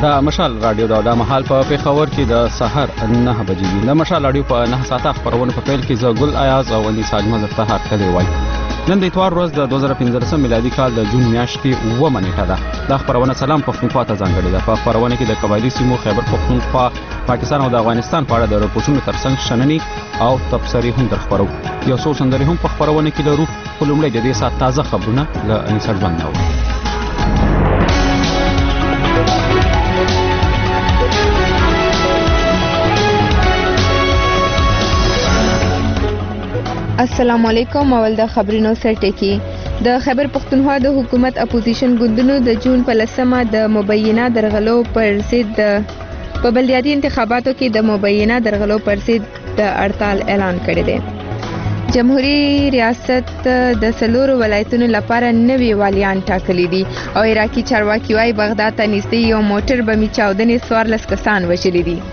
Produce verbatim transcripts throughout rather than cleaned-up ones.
د مشال رادیو دا د محل په پیښور کې د سحر نه بجې دي. د مشال رادیو په نه ساعته خبرونه په پیل کې زه ګل ایاز او انیس اجمل ته هرکلی وای. نن د اتوار ورځ د دوه زره پنځلسم میلادي کال د جون میاشتې اوومه نیټه ده. دا خبرونه سلام پښتونخوا ته ځانګړې ده. په خبرونه کې د قبایلي سیمو خیبر پښتونخوا، پاکستان او د افغانستان په اړه د رپورټونو ترڅنګ شننې او تبصرې هم درخبرو. یو څو سندرې هم په خبرونه کې لرو. خو لومړی د دې ساعت تازه خبرونه له انیس اجمل نه و. السلام علیکم. اول د خبرونو سرټکی. د خیبر پښتونخوا د حکومت اپوزیشن ګوندونو د جون په لسمه د مبینه درغلو پر ضد په بلدیاتي انتخاباتو کې د مبینه درغلو پر ضد د هړتال اعلان کړی دی. جمهوریت ریاست د څلورو ولایتونو لپاره نوي والیان ټاکلي دي او عراقي چارواکي وايي بغداد ته نږدې یو موټر بمي چاودنې څوارلس کسان وژلي دي.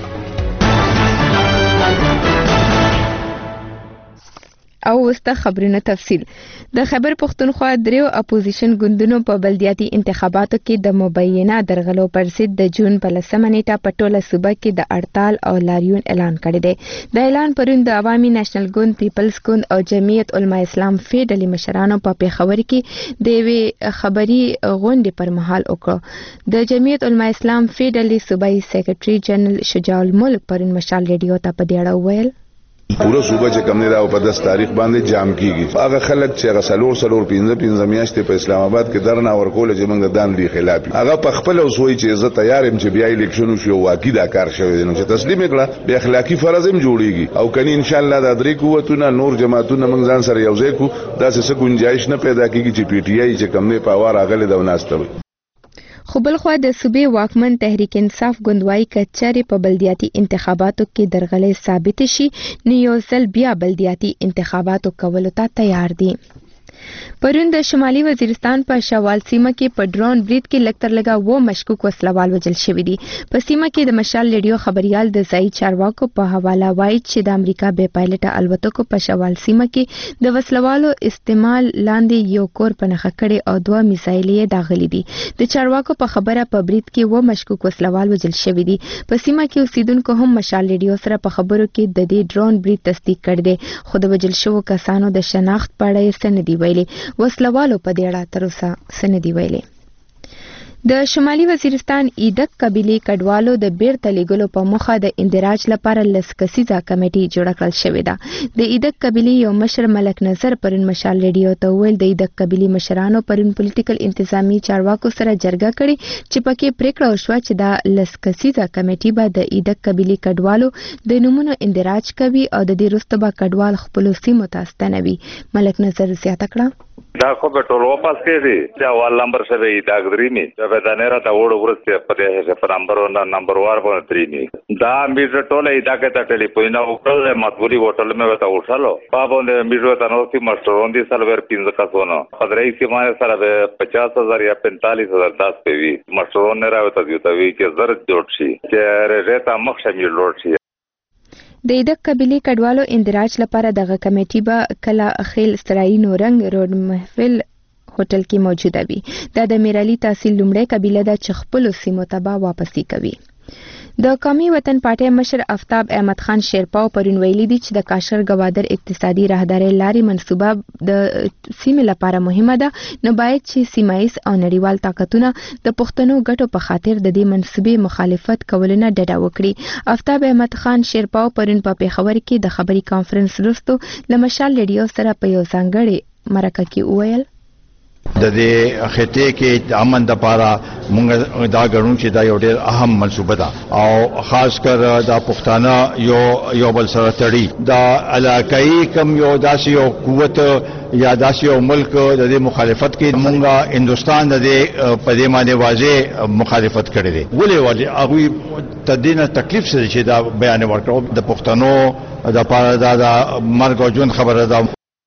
او وسته خبرونه تفصیل. د خیبر پښتونخوا دریو اپوزیشن ګوندونو په بلدیاتي انتخاباتو کې د مبینه درغلو پر ضد د جون په لسمه نیټه په ټوله صوبه کې د هړتال او لاریون اعلان کړی دی. د اعلان پرون د عوامي نېشنل ګوند، پیپلز ګوند او جمعیت علما اسلام فی ډلې مشرانو په پیښور کې د یوې خبري غونډې پر مهال وکړ. د جمعیت علما اسلام فی ډلې صوبایي سیکریټري جنرال شجاع الملک پرون مشال ریډیو ته په دې اړه وویل پوره صوبه چې کم نه دا په داس تاریخ باندې جام کیږي. هغه خلک چې هغه سلور سلور پنځه پنځه میاشتې په اسلام آباد کې درنه ورکول چې موږ د دان دی خلاف هغه په خپل اوسوي چې زه تیار يم چې بیا الیکشن شو واقعي دا کار شوی دی نو چې تسلیم کړه به اخلاقی فرض هم جوړیږي او کني ان شاء الله د درې قوتونه نور جماعتونه موږ ځان سره یوځای کو دا څه گنجائش نه پیدا کیږي چې پی ټی آی چې کم نه پاوار اغله د وناستوي. خو بلخوا د صوبې واکمن تحریک انصاف ګوندوایي کچاري په بلدیاتي انتخاباتو کې درغلې ثابت شي نو یو ځل بیا بلدیاتي انتخاباتو کولو ته تیار دي. پرون د شمالي وزیرستان په شوال سیمه کې په ډرون برید کې لکتر لګا و مشکوک وسلوال وجل شوی دي. په سیمه کې د مشال ریډیو خبريال د ځای چارواکو په حواله وایي چې د امریکا بې پایلټه الوتکو په شوال سیمه کې د وسلوالو استعمال لاندې یو کور په نښه کړي او دوه میزایلې داخلي دي. د چارواکو په خبره په برید کې و مشکوک وسلوال وجل شوی دي. په سیمه کې اوسیدونکو هم مشال ریډیو سره په خبرو کې د دې ډرون برید تصدیق کړ دي. خو د وجل شوو کسانو د شناخت په اړه یې څه نه دی ویلي. وسلوالو په دې اړه تر اوسه څه نه دی ویلي. د شمالي وزیرستان ایدک قبیلې کډوالو د بیرته لیږلو په موخه د اندراج لپاره لس کسیزه کمیټي جوړه کړل شوې ده. د ایدک قبیلې یو مشر ملک نظر پرون مشال ریډیو ته وویل د ایدک قبیلې مشرانو پرون پولیټیکل انتظامی چارواکو سره جرګه کړې چې پکې پریکړه وشوه چې دا لس کسیزه کمیټي به د ایدک قبیلې کډوالو د نومونو اندراج کوي او د دې وروسته به کډوال خپلو سیمو ته ستنوي. ملک نظر زیاته کړه دا خو به ټول واپس کېږي چې اول نمبر شوی دا غدرینی چې به دا نه را تا وړو ورسته په دې په نمبر ون نمبر وار باندې ترینی دا میټر ټوله دا کې ته ټلیفون او ټول مطبوعي هوټل مې وتا وصلو په باندې میټر ته نو چې مسترون دي سلور پنځه کسونه خدای کې ما سره پچاس هزار یا پینتالیس هزار داس پیوي مسترون نه راوته دی ته وی چې زر جوړ شي چې رېتا مخ شمیر لوړ شي. د ایدک قبیلې کډوالو اندراج لپاره دغه کمیټي به کلا خیل سرای نورنګ روډ محفل هوټل کې موجوده وي. دا د میرالي تحصیل لومړی قبیله ده چې خپلو سیمو ته به واپسي کوي. د قومي وطن پارټۍ مشر آفتاب احمد خان شیرپاو پرون ویلي دي چې د کاشر ګوادر اقتصادي راهداري لارې منصوبه د سیمې لپاره مهمه ده نو باید چې سیمایي او نړیوال طاقتونه د پښتنو ګټو په خاطر د دې منصوبې مخالفت کولو نه ډډه وکړي. آفتاب احمد خان شیرپاو پرون په پیښور کې د خبري کانفرنس وروسته له مشال ریډیو سره په یو ځانګړي مرکه کې وویل د دې خطې کې د امن د لپاره موږ دا غواړو چې دا یو ډېر اهم منصوبه ده او خاص کر د پښتانه یو یو بل سره تړي دا علاقائی کم یو داسې یو قوت یا داسې یو ملک د دې مخالفت کې موږ هندستان د دې په دې باندې واضح مخالفت کړی دی. ولې ولې هغه تدینه تکلیف سره چې دا بیان ورکړو د پښتنو د لپاره دا مرګ او ژوند خبره ده.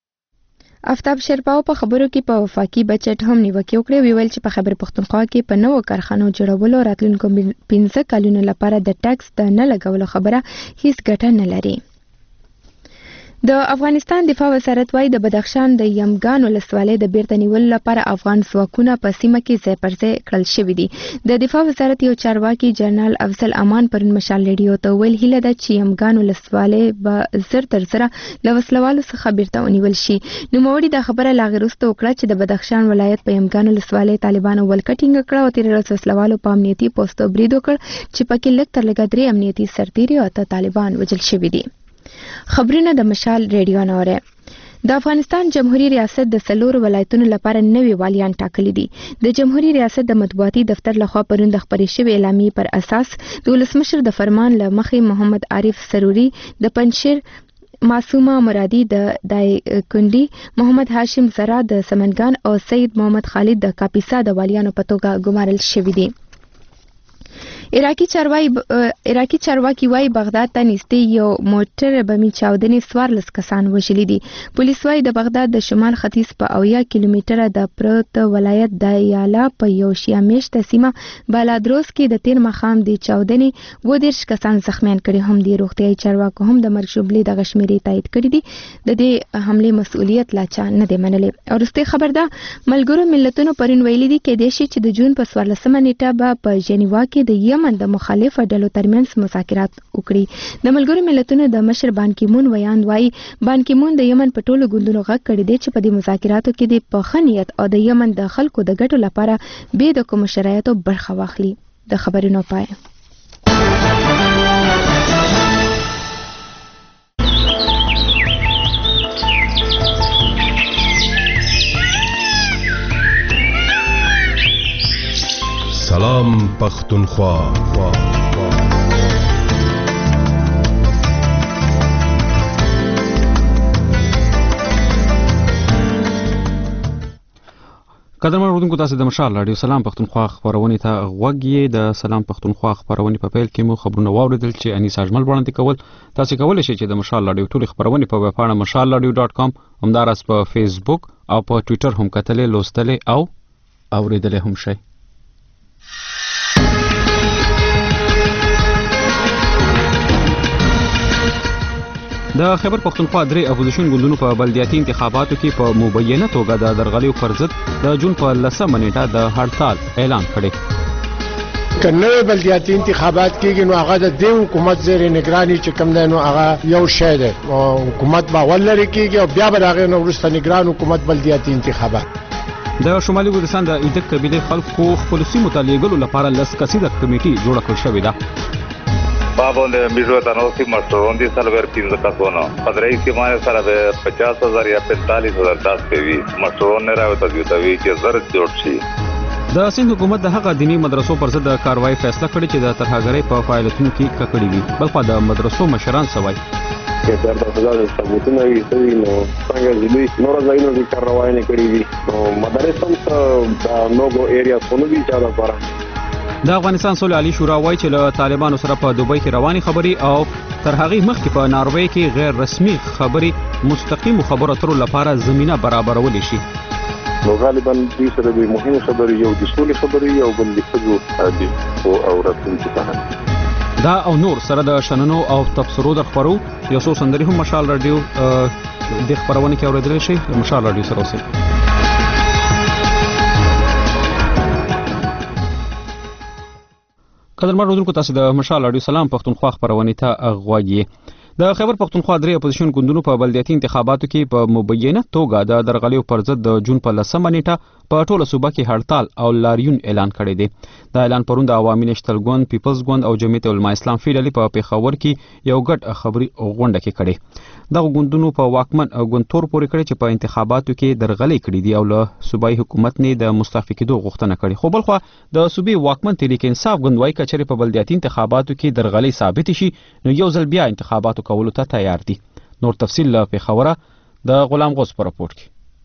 آفتاب شیرپاو په خبرو کې په وفاقي بجټ هم نیوکې وکړې. ویل چې په خیبر پښتونخوا کې په نوو کارخانو جوړولو راتلونکو پنځه کلونو لپاره د ټیکس د نه لګولو خبره هیڅ ګټه نه لري. د افغانستان دفاع وزارت وايي د بدخشان د یمګان ولسوالۍ د بیرته نیولو لپاره افغان ځواکونه په سیمه کې ځای پر ځای کړل شوي دي. د دفاع وزارت یو چارواکي جنرال افضل امان پرون مشال ریډیو ته ویل هیله ده چې یمګان ولسوالۍ به زر تر زره له وسلوالو څخه بیرته ونیول شي. نوموړي دا خبره لا وروسته وکړه چې د بدخشان ولایت په یمګان ولسوالۍ طالبانو ولکټینګ کړه او تیره ورځ وسلوالو په امنیتي پوسټو برید وکړ چې پکې لږ تر لږه درې امنیتي سرتیري او اته طالبان وژل شوي دي. خبرونه د مشال ریډیو نوره. د افغانستان جمهوریت ریاست د څلورو ولایتونو لپاره نوي والیان ټاکلي دي. د جمهوریت ریاست د مطبوعاتي دفتر لخوا پرون د خپرې شوې اعلامیې پر اساس د ولسمشر د فرمان له مخې محمد عارف سروري د پنشیر، معصومه مرادي د دایکنډي، محمد هاشم زرا د سمنګان او سید محمد خالد د کاپیسا د والیانو په توګه ګمارل شوي دي. عراقي چارواکي ب... عراقي چارواکي وايي بغداد ته نږدې یو موټر بمي چاودنې څوارلس کسان وژلي دي. پولیس وايي د بغداد د شمال ختیځ په اویا کیلومتره د پروت ولایت د یالا په یو شیا میشته سیمه بالادروس کې د تیر مخام د چاودنې اووه دېرش کسان زخمیان کړي هم دي. روغتیايي چارواکو هم د مرګ شملې د غشمیرې تایید کړي دي. د دې حمله مسؤلیت لا چا نه دی منلی. ورسته خبر ده ملګرو ملتونو پرون ویلي دي کې د شي چې د جون په څوارلسمه نیټه به په جنیوا کې د یمن د مخالفه ډلو ترمنځ مذاکرات وکړي. د ملګرو ملتونو د مشر بان کی مون ویاند وايي بان کی مون د یمن په ټولو ګوندونو غږ کړی دی چې په دې مذاکراتو کې د په ښه نیت او د یمن د خلکو د ګټو لپاره بې د کومو شرایطو برخه واخلي. د خبرونو پای. سلام پختونخوا. قدرمن اوریدونکو، تاسو د مشال رادیو سلام پختونخوا خبرونه ته غوږ یې. د سلام پختونخوا خبرونه په پیل کې مو خبرونه واوریدل چې انیس اجمل وړاندې کول. تاسو کولی شئ چې د مشال رادیو ټول خبرونه په ویب پاڼه مشال رادیو ډاټ کام، همدارس په فیسبوک او په ټوئیټر هم کتلې، لوستلې او اوریدلې هم شئ. د خیبر پختونخوا درې اپوزیشن ګوندونو په بلدیاتي انتخاباتو کې په مبینه توګه د درغلیو پر ضد د جون په لسمه نیټه د هړتال اعلان کړی. کنه بلدیاتي انتخابات کېږي نو هغه د دې حکومت زیر نگرانی چې کوم دی نو هغه یو شی دی. حکومت به ولري کېږي او بیا به هغه نو وروسته نگران حکومت بلدیاتي انتخابات. د شمالي ګلستان د ایدک قبیلې خلکو خپل سیمو ته لیږلو لپاره لس کسیزه کمیټي جوړه کړل شوې ده. Babonde miżuetanosi mastrondi salver quinze kasono. Padrei simane salve पचास हज़ार या पैंतालीस हज़ार दास पेवी mastroon ne راوته دیوتوي چې زر جوړ شي. د سند حکومت د هغه دینی مدرسو پر ضد کاروایی فیصله کړې چې د ترهګرۍ په فعالیتونو کې ککړې وي. بلخو د مدرسو مشران سوای که تر د فزاد ثبوتونه وي سوي نو څنګه دې نور ځایونو کې کاروایی نه کړې وي نو مدرسې هم د نوګو ایریا څونو دي چا لپاره. د افغانستان صلح علی شورا وایي چې له طالبانو سره په دوبۍ کې رواني خبري او تر هغې مخکې په ناروې کې غیر رسمي خبري مستقیم خبرو اترو لپاره زمينه برابرول شي. نو غالبا دې سره د مهمه خبرې یو د سولې خبرې او بل د خبرو او راتلونکي په اړه دا او نور سره د شننو او تبصرو در خبرو یو څو سندري هم مشال رادیو د خبرونه کې اوریدل شي. مشال رادیو سره اوسئ. قدرمن اوریدونکو، تاسو د مشال رادیو سلام پختونخوا خبرونه ته غوږ یې. د خیبر پختونخوا درې اپوزیشن ګوندونو په بلدیاتي انتخاباتو کې په مبینه توګه د درغلیو پر ضد د جون په لسمه نیټه په ټوله صوبه کې هړتال او لاریون اعلان کړی دی. دا اعلان پرون د عوامي نشتل ګوند، پیپلز ګوند او جمعیت علماء اسلام فیډلی په پیښور کې یو ګډ خبري غونډه کې کړي. دغه ګوندونو په واکمن ګوند تور پورې کړی چې په انتخاباتو کې درغلي کړي دي او له صوبایي حکومت نه د مستعفي کېدو غوښتنه کړې. خو بلخو د صوبې واکمن تحریک انصاف ګوند وايي کچېرې په بلدیاتي انتخاباتو کې درغلي ثابت شي نو یو ځل بیا انتخاباتو کولو ته تیار دي. نور تفصیل له پیښوره د غلام غوث په راپور کې.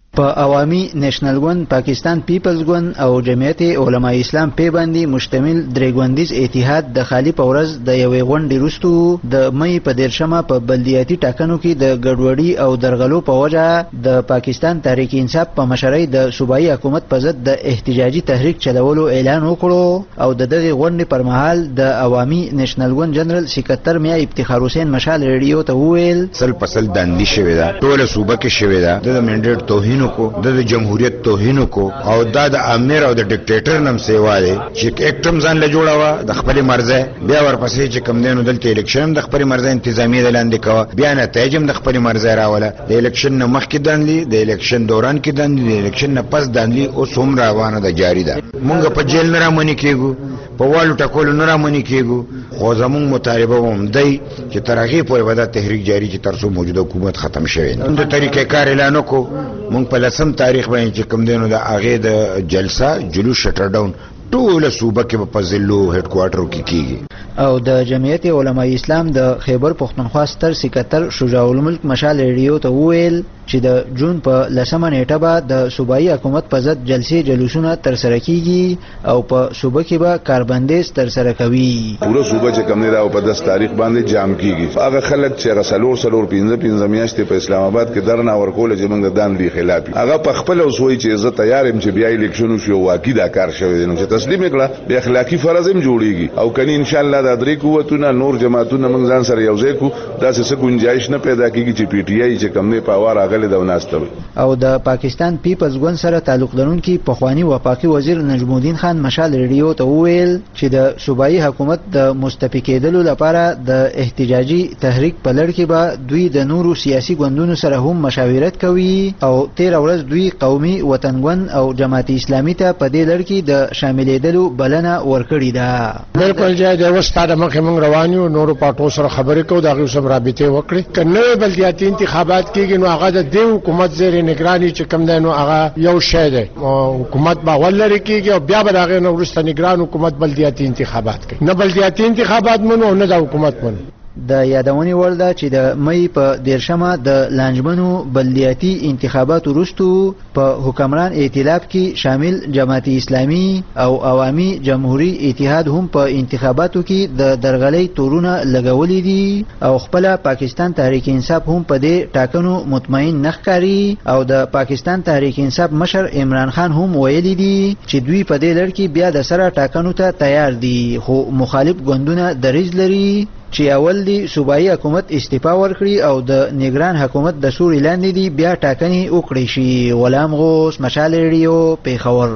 په عوامي نېشنل ګوند، پاکستان پیپلز ګوند او جمعیت علماء اسلام په باندې مشتمل درې ګوندیز اتحاد د خالی په ورځ د یوې غونډې وروسته د مې په دیرشمه په بلدیاتي ټاکنو کې د ګډوډي او درغلو په وجه د پاکستان تحریک انصاف په مشرۍ د صوبایي حکومت په ضد د احتجاجي تحریک چلولو اعلان وکړو او د دغه غونډې پر مهال د عوامي نېشنل ګوند جنرال سکرټر میا افتخار حسین مشال ریډیو ته وویل سل پسل داندي شوی دا ټول صوبه کې شوی دا د منډیټ توهین کو د جمهوریت توهین کو او دا د امیر او د ډیکټیټر نم سیوا دی چې اکټم ځان له جوړاوه د خپل مرزه بیا ورپسې چې کم دینو دلته الیکشن د خپل مرزه انتظامی لاندې کاوه بیا نتایج د خپل مرزه راوله د الیکشن نه مخکې دانلی د الیکشن دوران کې دانلی د الیکشن نه پس دانلی او څوم روانه ده جاری ده مونږ په جیل نه رامنې کېږو په والو ټکول نه رامنې کېږو خو زمونږ مطالبه هم دی چې تر هغې پورې به دا تحریک جاری چې تر څو موجوده حکومت ختم شوی نه د طریقې کار اعلان وکړو مونږ په لسم تاریخ باندې چې کوم دینو د هغې د جلسه جلوس شټر ډاون ټوله صوبه کې په ضلعو هډ کوارټرو کې کیږي او د جمعیت علماء اسلام د خیبر پښتونخوا ستر سکرټر شجاع الملک مشال ریډیو ته وویل چې د جون په لسمه نیټه به د صوبایي حکومت په ضد جلسې جلوسونه ترسره کیږي او په صوبه کې به کاربندیز ترسره کوي پوره صوبه چې کوم نه دا په دس تاریخ باندې جام کیږي هغه خلک چې رسالور سلور پنځه پنځه میاشتې په اسلام آباد کې درنه ورکول چې موږ د دان دی خلاف هغه په خپل اوسوي چې زه تیار يم چې بیا الیکشن شو واقعي دا کار شوی دی نو چې تسلیم کړه به اخلاقی فرض هم جوړیږي او کني ان شاء الله د درې قوتونه نور جماعتونه موږ ځان سره یوځای کو دا څه گنجائش نه پیدا کیږي چې پی ټی آی چې کوم نه پاوار اغله د وناستوي او د پاکستان پیپلز ګوند سره تعلق لرونکي پخوانی وفاقي وزیر نجم الدین خان مشال ریډیو ته وویل چې د صوبایي حکومت د مستفید کېدلو لپاره د احتجاجي تحریک په لړ کې به دوی د نورو سیاسي ګوندونو سره هم مشاورت کوي او تیر ورځ دوی قومي وطن ګوند او جماعت اسلامي ته په دې لړ کې د شاملېدلو بلنه ورکړې ده بالکل جای د وستاده مخه موږ روان یو نورو پټو سره خبرې کوو دا غو سم رابطه وکړي کنه بلدیاتي انتخابات کېږي نو هغه د دې حکومت زیر نگرانی چې کوم دی نو هغه یو شی دی حکومت باور لري کېږي او بیا به هغه نو ورسته نگران حکومت بلدیاتي انتخابات کوي نه بلدیاتي انتخابات منو نه د حکومت منو د یادونې وړ ده چې د مې په دیرشمه د لانجمنو بلدیاتي انتخاباتو وروسته په حکمران ائتلاف کې شامل جماعت اسلامي او عوامي جمهوریت اتحاد هم په انتخاباتو کې د درغلۍ تورونه لګولې دي او خپل پاکستان تحریک انصاف هم په دې ټاکنو مطمئن نه ښکاري او د پاکستان تحریک انصاف مشر عمران خان هم ویلي دي چې دوی په دې لړ کې بیا د سره ټاکنو ته تیار دي خو مخالف ګوندونه دریځ لري چې اول دی صوبایي حکومت استعفا ورکړي او د نگران حکومت د سوري لاندې دی بیا ټاکنې وکړي شي غلام غوث مشال ریډیو پیښور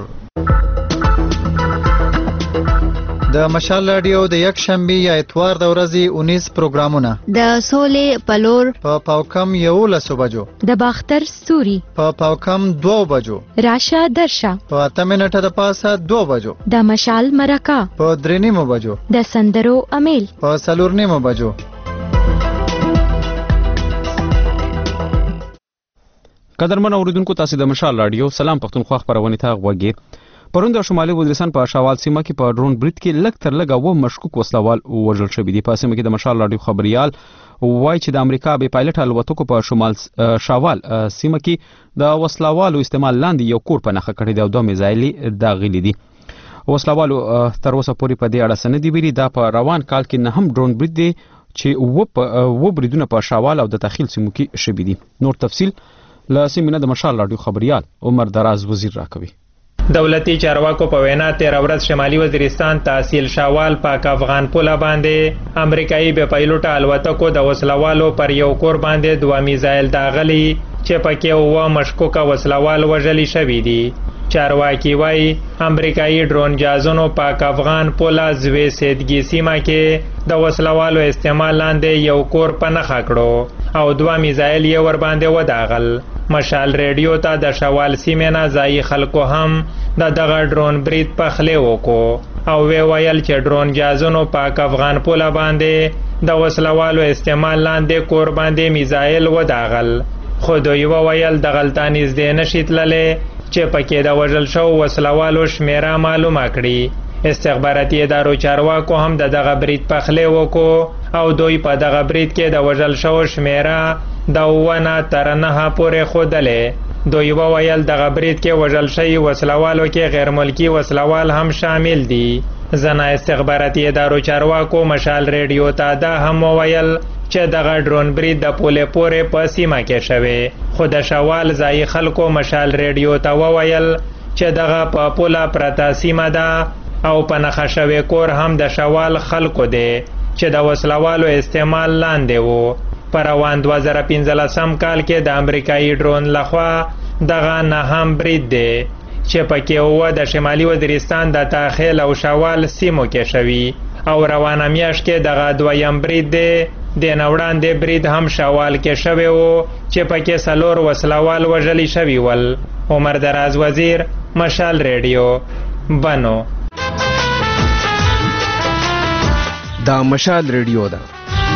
د مشال رادیو د یک شنبه یا اتوار د ورځې اونیس پروګرامونه د سولې پلور په پاوکم یولس بجو د باختر ستوري په پاوکم دو بجو راشه درشه په اته منټه د پاسه دو بجو د مشال مرکه په درې نیمو بجو د سندرو امیل په څلور نیمو بجو قدرمن اوریدونکو تاسو د مشال رادیو سلام پښتونخوا خبرونه ته غوږی پرون د شمالي وزیرستان په شاوال سیمه کې په ډرون برید کې لږ تر لږه و مشکوک وسلوال وژل شوی دی په سیمه کې د مشال رادیو خبريال وایي چې د امریکا به پایلټ الوتکو په شمال شاوال سیمه کې د وسلوالو استعمال لاندې یو کور په نخښه کړی دی او دوه میزایلي داغلي دي وسلوالو تر اوسه پورې په دې اړه څه نه دي ویلي دا په روان کال کې نه هم ډرون برید دی چې و په و بریدونه په شاوال او د تخیل سیمو کې شوی دي نور تفصیل له سیمه د مشال رادیو خبريال عمر دراز وزیر راکوي دولتي چارواکو په وینا تیر ورځ شمالي وزیرستان تحصیل شاوال پاک افغان پوله باندې امریکایي به پایلوټ الوتکو د وسلوالو پر یو کور باندې دوه میزایل داغلي چې پکې و مشکوکه وسلوال وژلي شوی دي چارواکي وایي امریکایي ډرون جازونو پاک افغان پوله زوی سیدګي سیمه کې د وسلوالو استعمال لاندې یو کور په نښه کړو او دوه میزایل یې ور باندې وداغل مشال ریډیو ته د شوال سیمه نه ځای خلکو هم د دغه ډرون برید په خله وکړو او وی ویل چې ډرون جازونو پاک افغان پوله باندې د وسلوالو استعمال لاندې کور باندې میزایل وداغل خو دوی ویل د غلطانی زده نشي تللې چې پکې د وژل شو وسلوالو شمیره معلومه کړي استخباراتي ادارو چارواکو هم د دغه برید په خله وکړو او دوی په دغه برید کې د وژل شو شمیره د ونه تر نه پورې خودلې دوی وویل دغه برید کې وژل شوي وسلوالو کې غیر ملکي وسلوال هم شامل دي. ځنه استخباراتي ادارو چارواکو مشال ریډیو ته دا هم وویل چې دغه ډرون برید د پولې پورې په سیمه کې شوی، خو د شوال ځایي خلکو مشال ریډیو ته وویل چې دغه په پوله پرته سیمه ده او په نښه شوی کور هم د شوال خلکو دی چې د وسلوالو استعمال لاندې وو. په روان دوه زره پنځلسم کال کې د امریکایي ډرون لخوا دغه نهم برید دی چې پکې اووه د شمالي وزیرستان د تاخیل او شوال سیمو کې شوي او روانه میاشت کې دغه دویم برید دی. د نه وړاندې برید هم شوال کې شوی و چې پکې څلور وسلوال وژلي شوي ول. عمر دراز وزیر، مشال ریډیو، بنو. دا مشال ریډیو ده.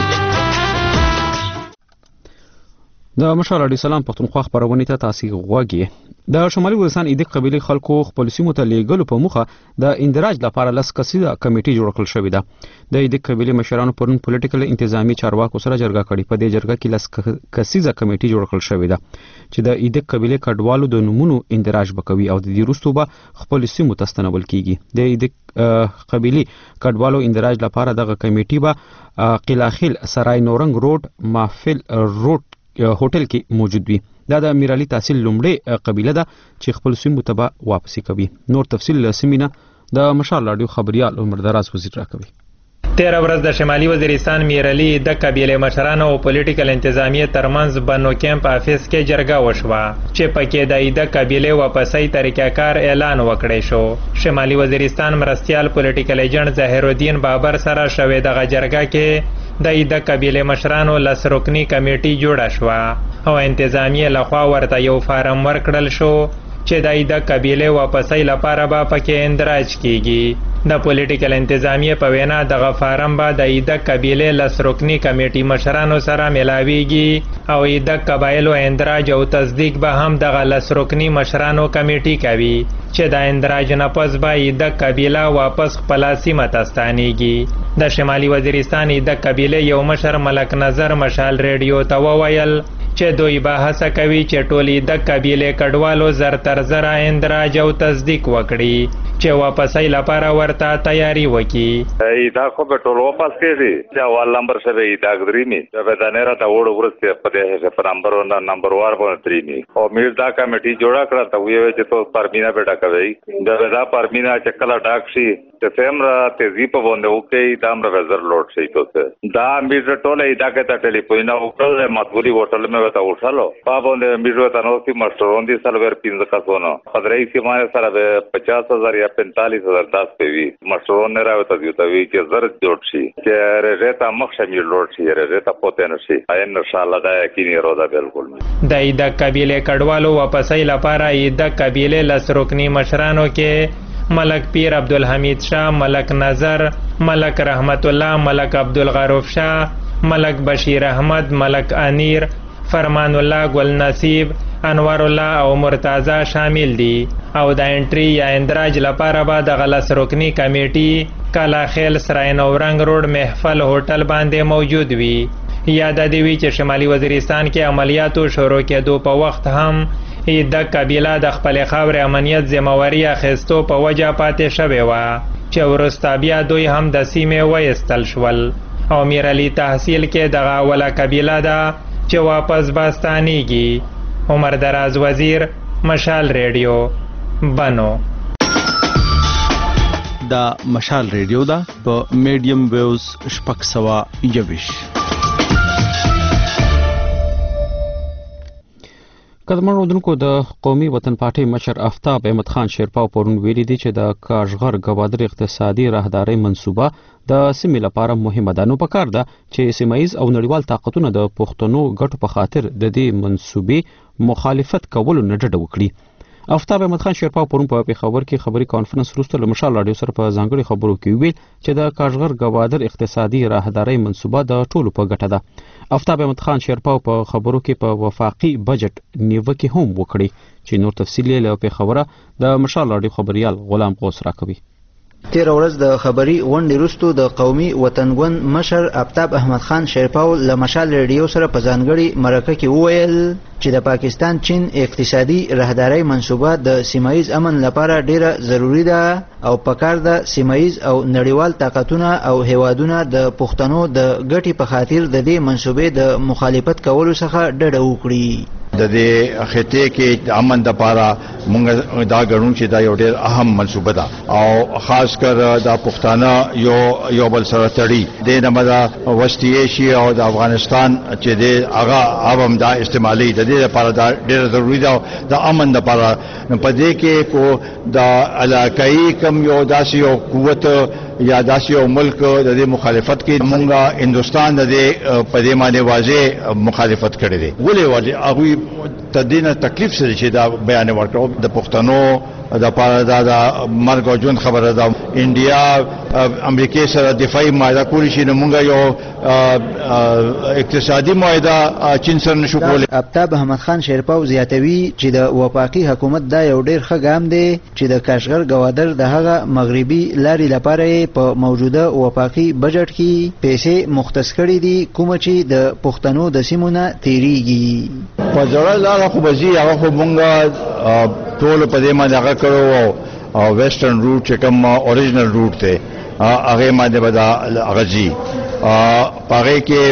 د مشال رادیو سلام پښتونخوا خبرونه ته تاسو غوږی. د شمالي وزیرستان ایدک قبيله خلکو خپل سیمو ته لیږلو په موخه د اندراج لپاره لس کسیزه کمیټي جوړ کړل شوې ده. د ایدک قبيله مشرانو پرون پولیټیکل انتظامی چارواکو سره جرګه کړې. په دې جرګه کې لس کسیزه کمیټي جوړ کړل شوې ده چې د ایدک قبيله کډوالو د نمونو اندراج وکوي او د دې وروسته به خپل سیمو ته ستنول کیږي. د ایدک قبيله کډوالو اندراج لپاره دغه کمیټي به قلاخیل سرای نورنګ روډ محفل روډ هوټل کې موجود وي. دا د میرعلی تحصیل لومړی قبيله ده چې خپل سیمو ته به واپسی کوي. نور تفصیل سیمینه د مشال رادیو خبريال عمر دراز وزیر راکوي. تیره ورځ د شمالي وزیرستان میرعلی د قبیله مشرانو او پولیټیکل انتظامیه ترمنځ بنو کیمپ افیس کې جرګه وشوه چې پکې د ایده قبیله واپسۍ طریقه‌کار اعلان وکړی شو. شمالي وزیرستان مرستیال پولیټیکل ایجنټ ظاهر الدین بابر سره شوې دغه جرګه کې د ایده قبیله مشرانو لس رکنی کمیټي جوړه شوه او انتظامیه لخوا ورته یو فارم ورکړل شو چې د ایده قبیله واپسۍ لپاره به پکې اندراج کیږي. د پولیټیکل انتظامیه په وینا دغه فارم به د ایده قبیله لس رکنی کمیټي مشرانو سره ملاویږي او ایده قبایلو اندراج او تصدیق به هم دغه لس رکنی مشرانو کمیټي کوي چې د اندراج نه پس به ایده قبیله واپس خپل سیمه ته ستانیږي. د شمالي وزیرستان ایده قبیله یو مشر ملک نظر مشال ریډیو ته وویل چې دوی به هڅه کوي چې ټولې د قبیله کډوالو زر تر زره اندراج او تصدیق وکړي چې واپسۍ لپاره ورته تیاری وکړي. دا خو به ټول واپس کړي چې اول نمبر سره دا غدريمي چې به دا نه راته وړو ورسته په دې په نمبر ون نمبر وار باندې تريمي او میر دا کمیټي جوړه کړه ته وی چې تو پرمینا بیٹا کوي دا دا پرمینا چې کله ډاک شي چې سیمرا تیزی په باندې وکي دا امر وزر لوټ شي ته دا میر ټوله دا کې ته ټلیفون او کړل مطبوعي هوټل مې وتا وصلو په باندې میر وتا نو سي مشترون دي سلور پینځه کسونو خدای سي ما سره پچاس هزار یا پینتالیس هزار داس پیوي مشترون نه راوته دی ته وی چې زر جوړ شي چې رېتا مخ شمیر لوټ شي رېتا پوتې نه شي ان شاء الله دا یقیني رودا بالکل د ایده قبیله کډوالو واپسۍ لپاره ایده قبیله لس رکنی مشرانو کې ملک پیر عبدالحمید شاه، ملک نظر، ملک رحمت الله، ملک عبدالغروف شاه، ملک بشیر احمد، ملک انیر، فرمان الله گل نصیب، انوار الله او مرتضی شامل دي او د انټری یا اندراج لپاره به د غلس رکنی کمیټي کالا خیل سرای نورنګ روډ محفل هوټل باندې موجود وي. یاد دی وی چې شمالي وزیرستان کې عملیاتو شروع کېدو په وخت هم ایده قبیله د خپل خاور امنیت ذمہواری اخیستو په وجه پاتې شوی و چې ورسته بیا دوی هم د سیمې وایستل شول او میرعلی تحصیل کې دغه اوله قبیله ده چې واپس باستانیږي. عمر دراز وزیر، مشال ریډیو، بنو. دا مشال ریډیو ده په میډیم ویوز شپږ سوه یویش. قدمن ودونکو د قومي وطن پارټي مشر آفتاب احمد خان شیرپا پرون ویلي دي چې د کاشغر گوادر اقتصادي راهداري منصوبه د سیمې لپاره مهمه ده. نو پکار ده چې سیمایز او نړیوال طاقتونه د پښتنو ګټو په خاطر د دې منصوبې مخالفت کولو نه ډډه وکړي. آفتاب احمد خان شیرپا پرون په پیښور کې خبري کانفرنس وروسته له مشال رادیو سره په ځانګړي خبرو کې ویل چې د کاشغر گوادر اقتصادي راهداري منصوبه د ټولو په ګټه ده. آفتاب احمد خان شیرپا په خبرو کې په وفاقي بجټ نیوکه هم وکړي چې نور تفصیل له پیښوره د مشال رادیو خبريال غلام غوث راکوي. تیر ورځ د خبري غونډې وروسته د قومي وطنګوند مشر آفتاب احمد خان شیرپاو له مشال ریډیو سره په ځانګړي مرکه کې وویل چې د پاکستان چین اقتصادي راهداري منصوبه د سیمایي امن لپاره ډیره ضروری ده او پکار ده سیمایي او نړیوال طاقتونه او هیوادونه د پښتنو د ګټي په خاطر د دې منصوبې د مخالفت کولو څخه ډډه وکړي. د دې خطې کې امن د پاره مونږ دا غړون چې دا یو ډېر اهم منصوبه ده او خاص کر د پښتانه یو یو بل سره تړي د نمدا وسطی ایشیا او د افغانستان چې د هغه عوام دا استعمالي د دې لپاره دا ډېر ضروری ده د امن لپاره. په دې کې کو د علاقائی کم یو داسې یو قوت یا داسې یو ملک د دې مخالفت کې مونږه هندستان د دې په دې باندې واضح مخالفت کړی دی. ولې ولې هغه تدینه تکلیف سره چې دا بیان ورکړو د پښتنو د پاره دا د مرګ او ژوند خبره ده. انډیا امریکای سره دفاعي معاهده کولی شي نو مونږ یو اقتصادي معاهده چین سره نشو کولی. آفتاب احمد خان شیرپاو زیاتوي چې د وفاقي حکومت دا یو ډیر ښه ګام دی چې د کاشغر گوادر د هغه مغربي لارې لپاره په موجوده وفاقي بجټ کې پیسې مختص کړي دي کوم چې د پښتنو د سیمونه تیریږي. په ځوړه لاره خو بزي هغه خو مونږ ټول په دې باندې هغه کړو او ویسټرن روټ چې کوم اوریجنل روټ ته هغه باندې بدا غزي هغه کې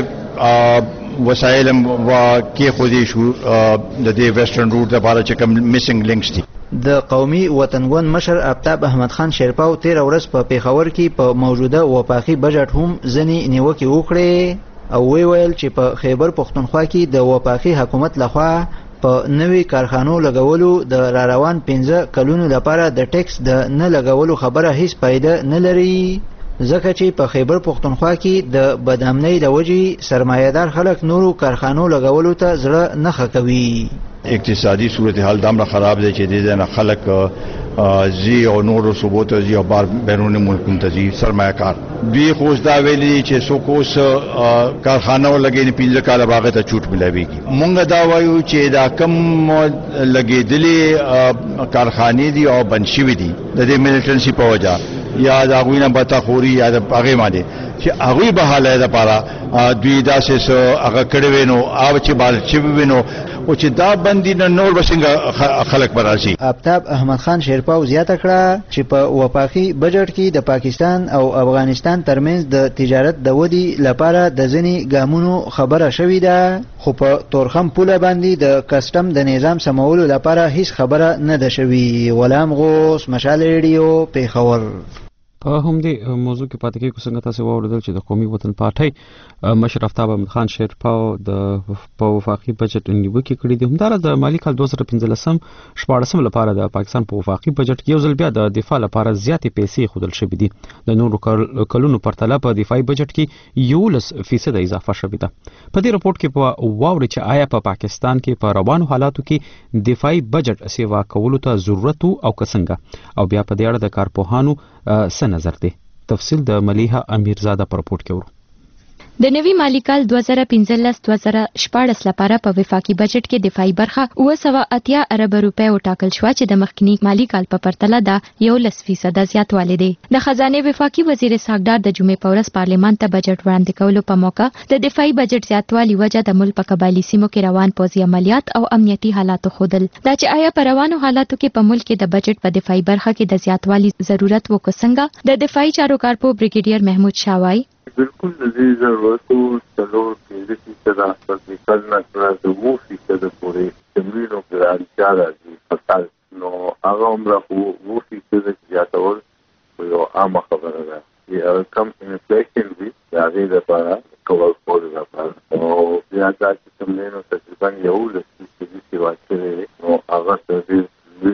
وسایل وا کې خو دې شو د دې ویسټرن روټ لپاره چې کوم میسنګ لینکس دي. د قومي وطنګوند مشر آفتاب احمد خان شیرپاو تیر ورځ په پیښور کې په موجوده وفاقي بجټ هم ځنی نیوکې وکړې او وی ویل چې په خیبر پښتونخوا کې د وفاقي حکومت لخوا په نوې کارخانو لګولو د را روان پنځه کلونو لپاره د ټیکس د نه لګولو خبره هیڅ فائدہ نه لري ځکه چې په خیبر پښتونخوا کې د بدامنۍ د وجې سرمایه‌دار خلک نورو کارخانو لګولو ته زړه نه ښه کوي. اقتصادي صورتحال دامره خراب دی چې د نه خلک زی او نورو صوبو ته زی او بار بیرون ملکونو ته زی سرمایه‌کار دوی خو دا ویلي چې څوک اوس کارخانه لګې پنځه کاله باغ ته چوټ ملويږي. مونږ دا وایو چې دا کم لګېدلې کارخانې دي او بند شوي دي د دې میلیټنسي په وجه یا دا غوینه بتا خوري یا د هغه باندې چې هغه به حاله ده لپاره دوی داسې هغه کړي وینو او چې بال چې وینو او چې دا بندي نه نور بسنګ خلک براشي. آفتاب احمد خان شیرپاو زیاته کړه چې په وفاقي بجټ کې د پاکستان او افغانستان ترمنځ د تجارت د ودی لپاره د ځنی ګامونو خبره شوې ده خو په تورخم پوله باندې د کسټم د نظام سمولو لپاره هیڅ خبره نه ده شوې. غلام غوث مشال ریډیو پیښور. په همدې موضوع کې پاتې کېږو څنګه تاسو واوریدل چې د قومي وطن پارټۍ مشر آفتاب احمد خان شیرپاو د په وفاقي بجټ نیوکې کړې دي. همدارس د مالی کال دوه زره پنځلسم شپاړسم لپاره د پاکستان په وفاقي بجټ کې یو ځل بیا د دفاع لپاره زیاتې پیسې ښودل شوې دي. د نورو کلونو پرتله په دفاعي بجټ کې یولس فیصد اضافه شوې ده. په دې رپورټ کې په واوري چې آیا په پاکستان کې په روانو حالاتو کې دفاعي بجټ سیوا کولو ته ضرورت او کسنګه او بیا په دې اړه د کارپوهانو څه نظر دی. تفصیل د ملیحه امیرزاده پر رپورټ کې ورو. د نوي مالی کال دوه زره پنځلس دوه زره شپاړس لپاره په وفاقي بجټ کې دفاعي برخه اوه سوه اتیا ارب روپۍ وټاکل شوه چې د مخکني مالی کال په پرتله دا یولس فیصده زیاتوالی دی. د خزانه وفاقي وزیر اسحاق ډار د جمعې په ورځ پارلمان ته بجټ وړاندې کولو په موقع د دفاعي بجټ زیاتوالی وجه د ملک په قبایلي سیمو کې روان پوځي عملیات او امنیتي حالاتو ښودل. دا چې آیا په روانو حالاتو کې په ملک کې د بجټ په دفاعي برخه کې د زیاتوالی ضرورت وکړو څنګه د دفاعي چارو کارپو بریګیډیر محمود شاه وایي بالکل د دې ضرورت او څلور پنځه فیصده په مثال نه تر اوه فیصده پورې تمرینو کې اړتیا راځي فصل نو هغه عمره اوه فیصده زیاتول یو عامه خبره ده. یا کم انفلیشن وي د هغې لپاره کور کولو لپاره او بیا دا چې تمرینو تقریبا یولس فیصدي سیوا کړی نو هغه ډېر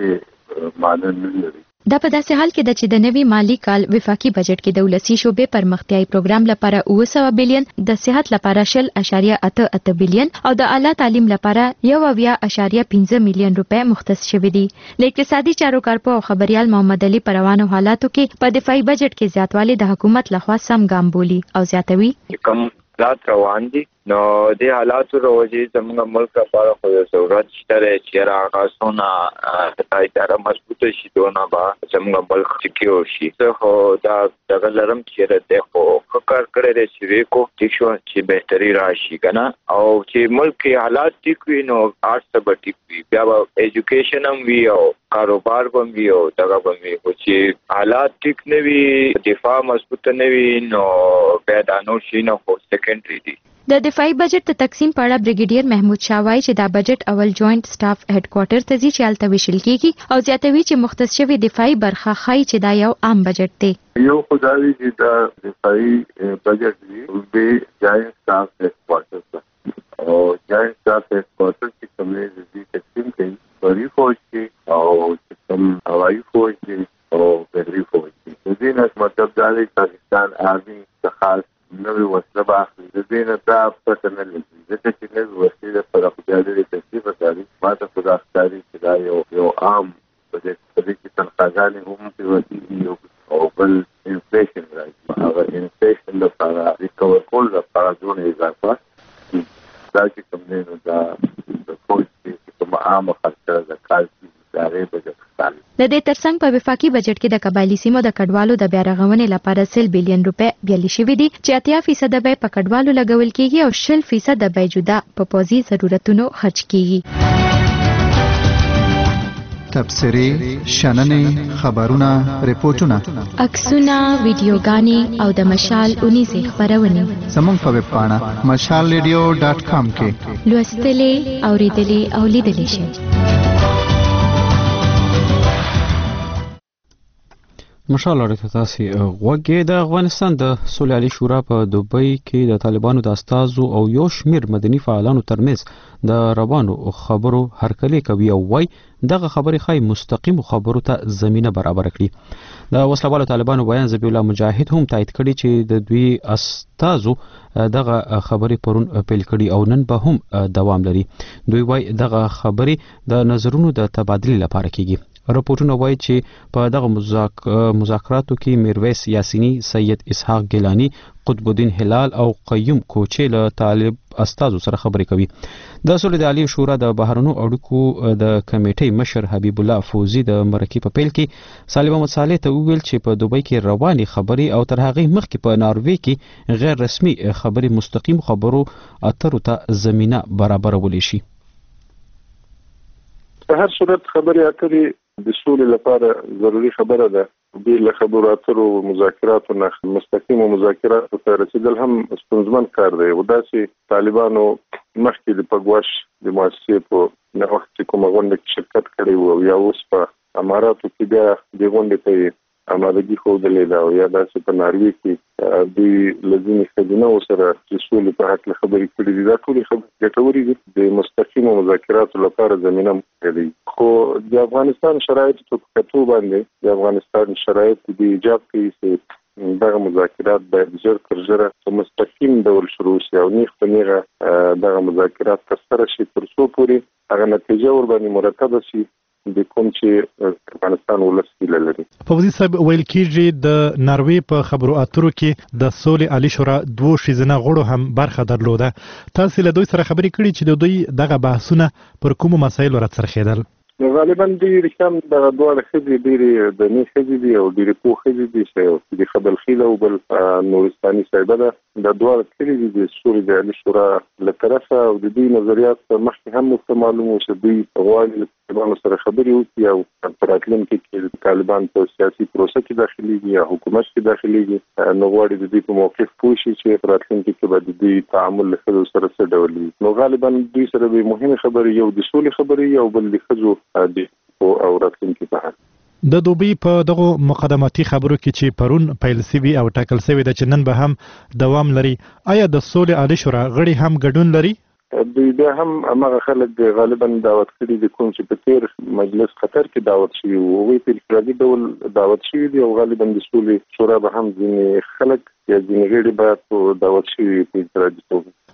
لوی معنی نه لري. دا په داسې حال کې ده چې د نوي مالی کال وفاقي بجټ کې د ولسي شعبې پرمختیايي پروګرام لپاره اوه سوه بلین، د صحت لپاره شل اشاریه اته اته بلین او د اعلی تعلیم لپاره یو اویا اشاریه پنځه میلیون روپۍ مختص شوي دي. د اقتصادي چارو کارپو او خبريال محمد علي په روانو حالاتو کې په دفاعي بجټ کې زیاتوالی د حکومت لخوا سم ګام بولي او زیاتوي کم ذات روان دي نو د حالاتو روجي زموږ ملک لپاره خو ضرورت شته چې راغاسونه د اداره مضبوطه شي دونه با زموږ ملک سکیور شي خو دا دغه لرم چې د خو کار کړی چې کو چې چې بهتري راشي کنه او چې ملک حالات ټیک وي نو آرټس به ټیک وي بیا به ایجوکیشن هم وي او کاروبار هم وي او دغه هم وي چې حالات ټیک نه وي دفاع مضبوطه نه وي نو بیا دا نو شي نو خو سیکنډري دي د دفاعي بجټ د تقسیم په اړه بریګیډیر محمود شاه وایي چې دا بجټ اول جوائنٹ سټاف هډ کوارټر ته ځي چې هلته ویشل کیږي او زیاتوي چې مختص شوی دفاعي برخه ښایي چې دا یو عام بجټ دی. یو خدای چې دا دفاعي بجټ دی به جوائنٹ سټاف هډ کوارټر ته او جوائنٹ سټاف هډ کوارټر کې کوم دي تقسیم کوي بری فوج کې او کوم هوایي فوج کې او بحري فوج کې. د دې نه مطلب دا دی پاکستان آرمي څخه نوې وسله باخلي د دې نه دا پته نه لګي ځکه چې نوې وسلې د پر خپلې تکلیف کوي ما ته خدا ستاسو چې دا یو یو عام په دې کې تنخواهګانې هم په وسیله او بل انفلیشن راځي هغه انفلیشن لپاره ریکور کول لپاره ځونه اضافه دا چې کوم نه دا د فوج کې کوم عام خرچه د کال ادارې بجټ د دې ترڅنګ په وفاقي بجټ کې د قبایلی سیمو د کډوالو د بیا رغونې لپاره سل بلین روپے بیلي شوي دي چې اتیا فیصد به په کډوالو لګول کیږي او شل فیصد به جدا په پوځي ضرورتونو خرج کیږي. تبصرې، شننې، خبرونه، ریپورتونه، عکسونه، ویډیوګانې او د مشال اونیزې خبرونه زموږ په ویب پاڼه مشال ریډیو ډاټ کام کې لوستلې، اوریدلې او لیدلې شئ. مشال اړیکه تاسو غوږی د افغانستان د صلح علی شورا په دوبۍ کې د طالبانو د استازو او یو شمیر مدني فعالانو ترمنځ د روانو خبرو هرکلی کوي او وای دغه خبرې خای مستقیم خبرو ته زمينه برابر کړي. د وسلوالو طالبانو بیان ذبیح الله مجاهد هم تایید کړي چې د دوی استازو دغه خبرې پرون پیل کړي او نن به هم دوام لري. دوی وای دغه خبرې د نظرونو د تبادله لپاره کیږي. راپورټونه وایي چې په دغه مذاکراتو کې میرویس یاسینی، سید اسحاق ګیلانی، قطب الدین هلال او قیوم کوچې له طالب استازو سره خبرې کوي. د صلح علی شورا د بهرنو اړیکو د کمیټې مشر حبیب الله فوزي د مرکې په پیل کې سالم احمد صالح ته وویل چې په دوبۍ کې رواني خبرې او تر هغه مخکې په ناروې کې غیر رسمي خبرې مستقیم خبرو اترو ته زمينه برابرول شي. په هر صورت خبرې اترې د سولې لپاره ضروری خبره ده. د له خبرو اترو مذاکراتو نه مستقیم مذاکرات ته رسیدل هم ستونزمن کار دی. وداسې طالبانو مخکې د پګواش د مؤسسې په نو وخت کومه غونډه کې شرکت کړی وو یا اوس په اماراتو کې بیا د غونډې ته آمادګي ښودلې ده او یا داسې په ناروې کې دوی له ځینې ښځینهو سره د سولې په هکله خبرې کړې دي. دا ټولې خبرې ګټورې دي د مستقیمو مذاکراتو لپاره زمینه موجوده ده. خو د افغانستان شرایط په کتو باندې د افغانستان شرایط د ایجاب کوي چې دغه مذاکرات باید ژر تر ژره په مستقیم ډول شروع شي او نیغ په نیغه دغه مذاکرات ترسره شي تر څو پورې هغه نتیجه ور باندې مرتبه شي د کوم چې افغانستان ولسمشر لري. فوزي صاحب ویل کیږي د ناروې په خبرو اترو کې د صلح علی شورا دوه شیزنه غړو هم برخه درلوده. تاسو له دوی سره خبرې کړې چې د دوی دغه بحثونه پر کومو مسایلو راڅرخېدل؟ غالبا ډېر کم دغه دواړه ښځې ډېرې دني ښځې دي او ډېرې پوه ښځې دي چې د خبل خیله او بل نورستاني صاحبه ده. دا دواړه کړي دي د صلح علی شورا له طرفه او د دوی نظریات مخکې هم ورته معلوم و چې دوی غواړي له طالبانو سره خبرې وکړي او په راتلونکي کې طالبان په سیاسي پروسه کې داخليږي یا حکومت کې داخليږي نو غواړي د دوی په موقف پوه شي چې په راتلونکي کې به د دوی تعامل له ښځو سره څه ډول وي. نو غالبا دوی سره به مهمه خبرې یو د صلح خبرې او بل د ښځو او راتلونکي په اړه. د دوبۍ په دغه مقدماتي خبرو کې چې پرون پیل سوي او ټاکل سوي د چې نن به هم دوام لري، آیا د صلح علی شورا غړي هم ګډون لري؟ دوی بیا هم هغه خلک غالبا دعوت کړي دي کوم چې په تیر مجلس قطر کې دعوت شوي وو هغوی په انفرادي ډول دعوت شوي دي او غالبا د صلح شورا به هم ځینې خلک یا ځینې غړي به دعوت شوي په انفرادي توګه.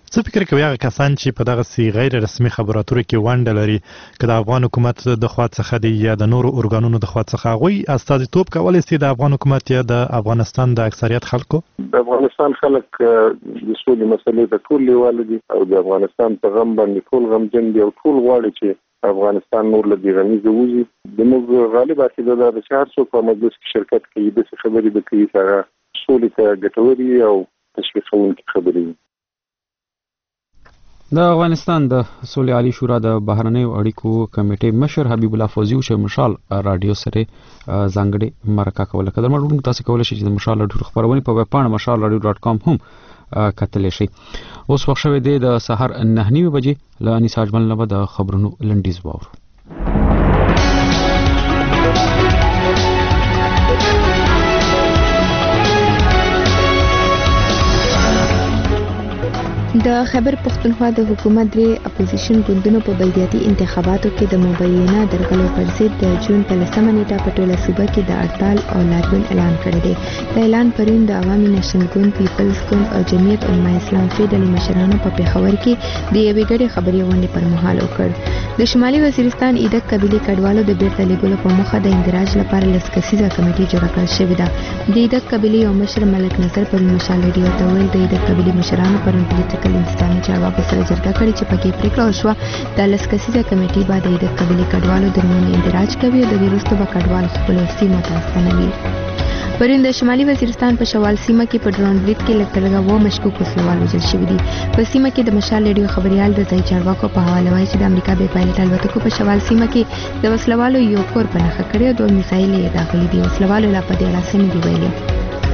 څه فکر کوي هغه کسان چې په دغه سی غیر رسمي خبرو اترو کې ونډه لري که د افغان حکومت د خوا څخه دی یا د نورو ارګانونو د خوا څخه هغوی استازیتوب کولی شي د افغان حکومت یا د افغانستان د اکثریت خلکو؟ د افغانستان خلک د سولې مسلې ته ټول لیواله دي او د افغانستان په غم باندې ټول غمجن دي او ټول غواړي چې افغانستان نور له دې غمیزه ووځي. د موږ غالب عقیده ده چې هر څوک په مجلس کې شرکت کوي داسې خبرې به کوي چې هغه سولې ته ګټورې او تشویقونکې خبرې وي. د افغانستان د سولې عالی شورا د بهرنیو اړیکو کمیټې مشر حبیب الله فوزي چې مشال رادیو سره ځانګړي مرکه کوله. کله موږ تاسو کولای شئ چې د مشال رادیو خبرونه په ویب پاڼه مشال رادیو ډاټ کام هم کتلی شئ. اوس وخت شوی دی د سحر نه نیمه بجې له انیس اجمل نه د خبرونو لنډیز واورو. د خیبر پختونخوا د حکومت درې اپوزیشن ګوندونو په بلدیاتي انتخاباتو کې د مبینه درغلو پر ضد د جون په لسمه نیټه په ټوله صوبه کې د هړتال او لاریون اعلان کړی دی. د اعلان پرون د عوامي نشنل ګوند، پیپلز ګوند او جمعیت علماء اسلام فی ډلې مشرانو په پېښور کې د یوې ګډې خبري غونډې پر مهال وکړ. د شمالي وزیرستان ایدک قبیلې کډوالو د بیرته لیږلو په موخه د اندراج لپاره لس کسیزه کمیټه جوړه کړل شوې ده. د ایدک قبیلې یو مشر ملک نظر پرون مشال رادیو ته ویل د ایدک قبیلې مشرانو پرون پولیټیکل انتظامی چارواکو سره جرګه کړې چې پکې پریکړه وشوه د لس کسیزه کمیټې به د ایدک قبیلې کډوالو د نومونو اندراج کوي او د دې وروسته به کډوال خپلو سیمو ته ستنوي. پرون د شمالي وزیرستان په شوال سیمه کې په ډرون برید کې لږ تر لږه اووه مشکوک وسلوال وژل شوي دي. په سیمه کې د مشال رادیو خبریال د ځایي چارواکو په حواله وایي چې د امریکا بې پایلټ الوتکو په شوال سیمه کې د وسلوالو یو کور په نښه کړی او دوه میزایل یې داخلي دي. وسلوالو لا په دې اړه څه نه دي ویلي.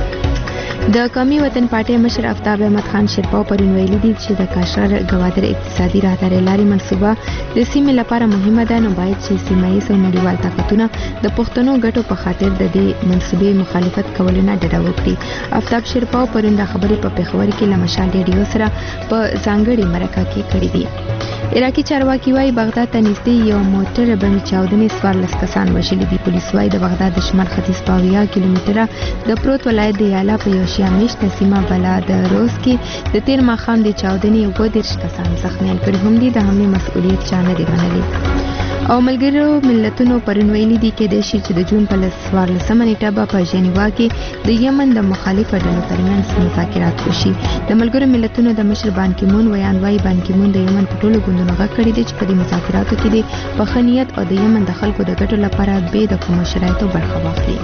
د قومي وطن پارټۍ مشر آفتاب احمد خان شیرپاو پرون ویلي دي چې د کاشر ګوادر اقتصادي راهدارۍ لارې منصوبه د سیمې لپاره مهمه ده، نو باید چې سیمه ییز او نړیوال طاقتونه د پښتنو ګټو په خاطر د دې منصوبې مخالفت کولو نه ډډه وکړي. آفتاب شیرپاو پرون د خبرې په پېښور کې له مشال رادیو سره په ځانګړې مرکه کې کړې دي. عراقي چارواکي وايي بغداد ته نږدې یو موټر بمې چاودنې څوارلس کسان وژلي دي. پولیس وايي د بغداد د شمال ختیځ په اویا کیلومتره د پروت ولایت د یالا په یو شیا میشته سیمه بلا د روز کې د تیر ماښام د چاودنې اووه دېرش کسان زخمیان کړي هم دي. د حملې مسؤلیت چا نه دی منلی. او ملګرو ملتونو پرون ویلي دي کېدای شي چې د جون په څوارلسمه نیټه به په ژنیوا کې د یمن د مخالفو ډلو ترمنځ مذاکرات وشي. د ملګرو ملتونو د مشر بان کی مون ویان وايي بان کی مون د یمن په ټولو ګوندونو غږ کړی دی چې په دې مذاکراتو کې د په ښه نیت او د یمن د خلکو د ګټو لپاره بې د کومو شرایطو برخه واخلي.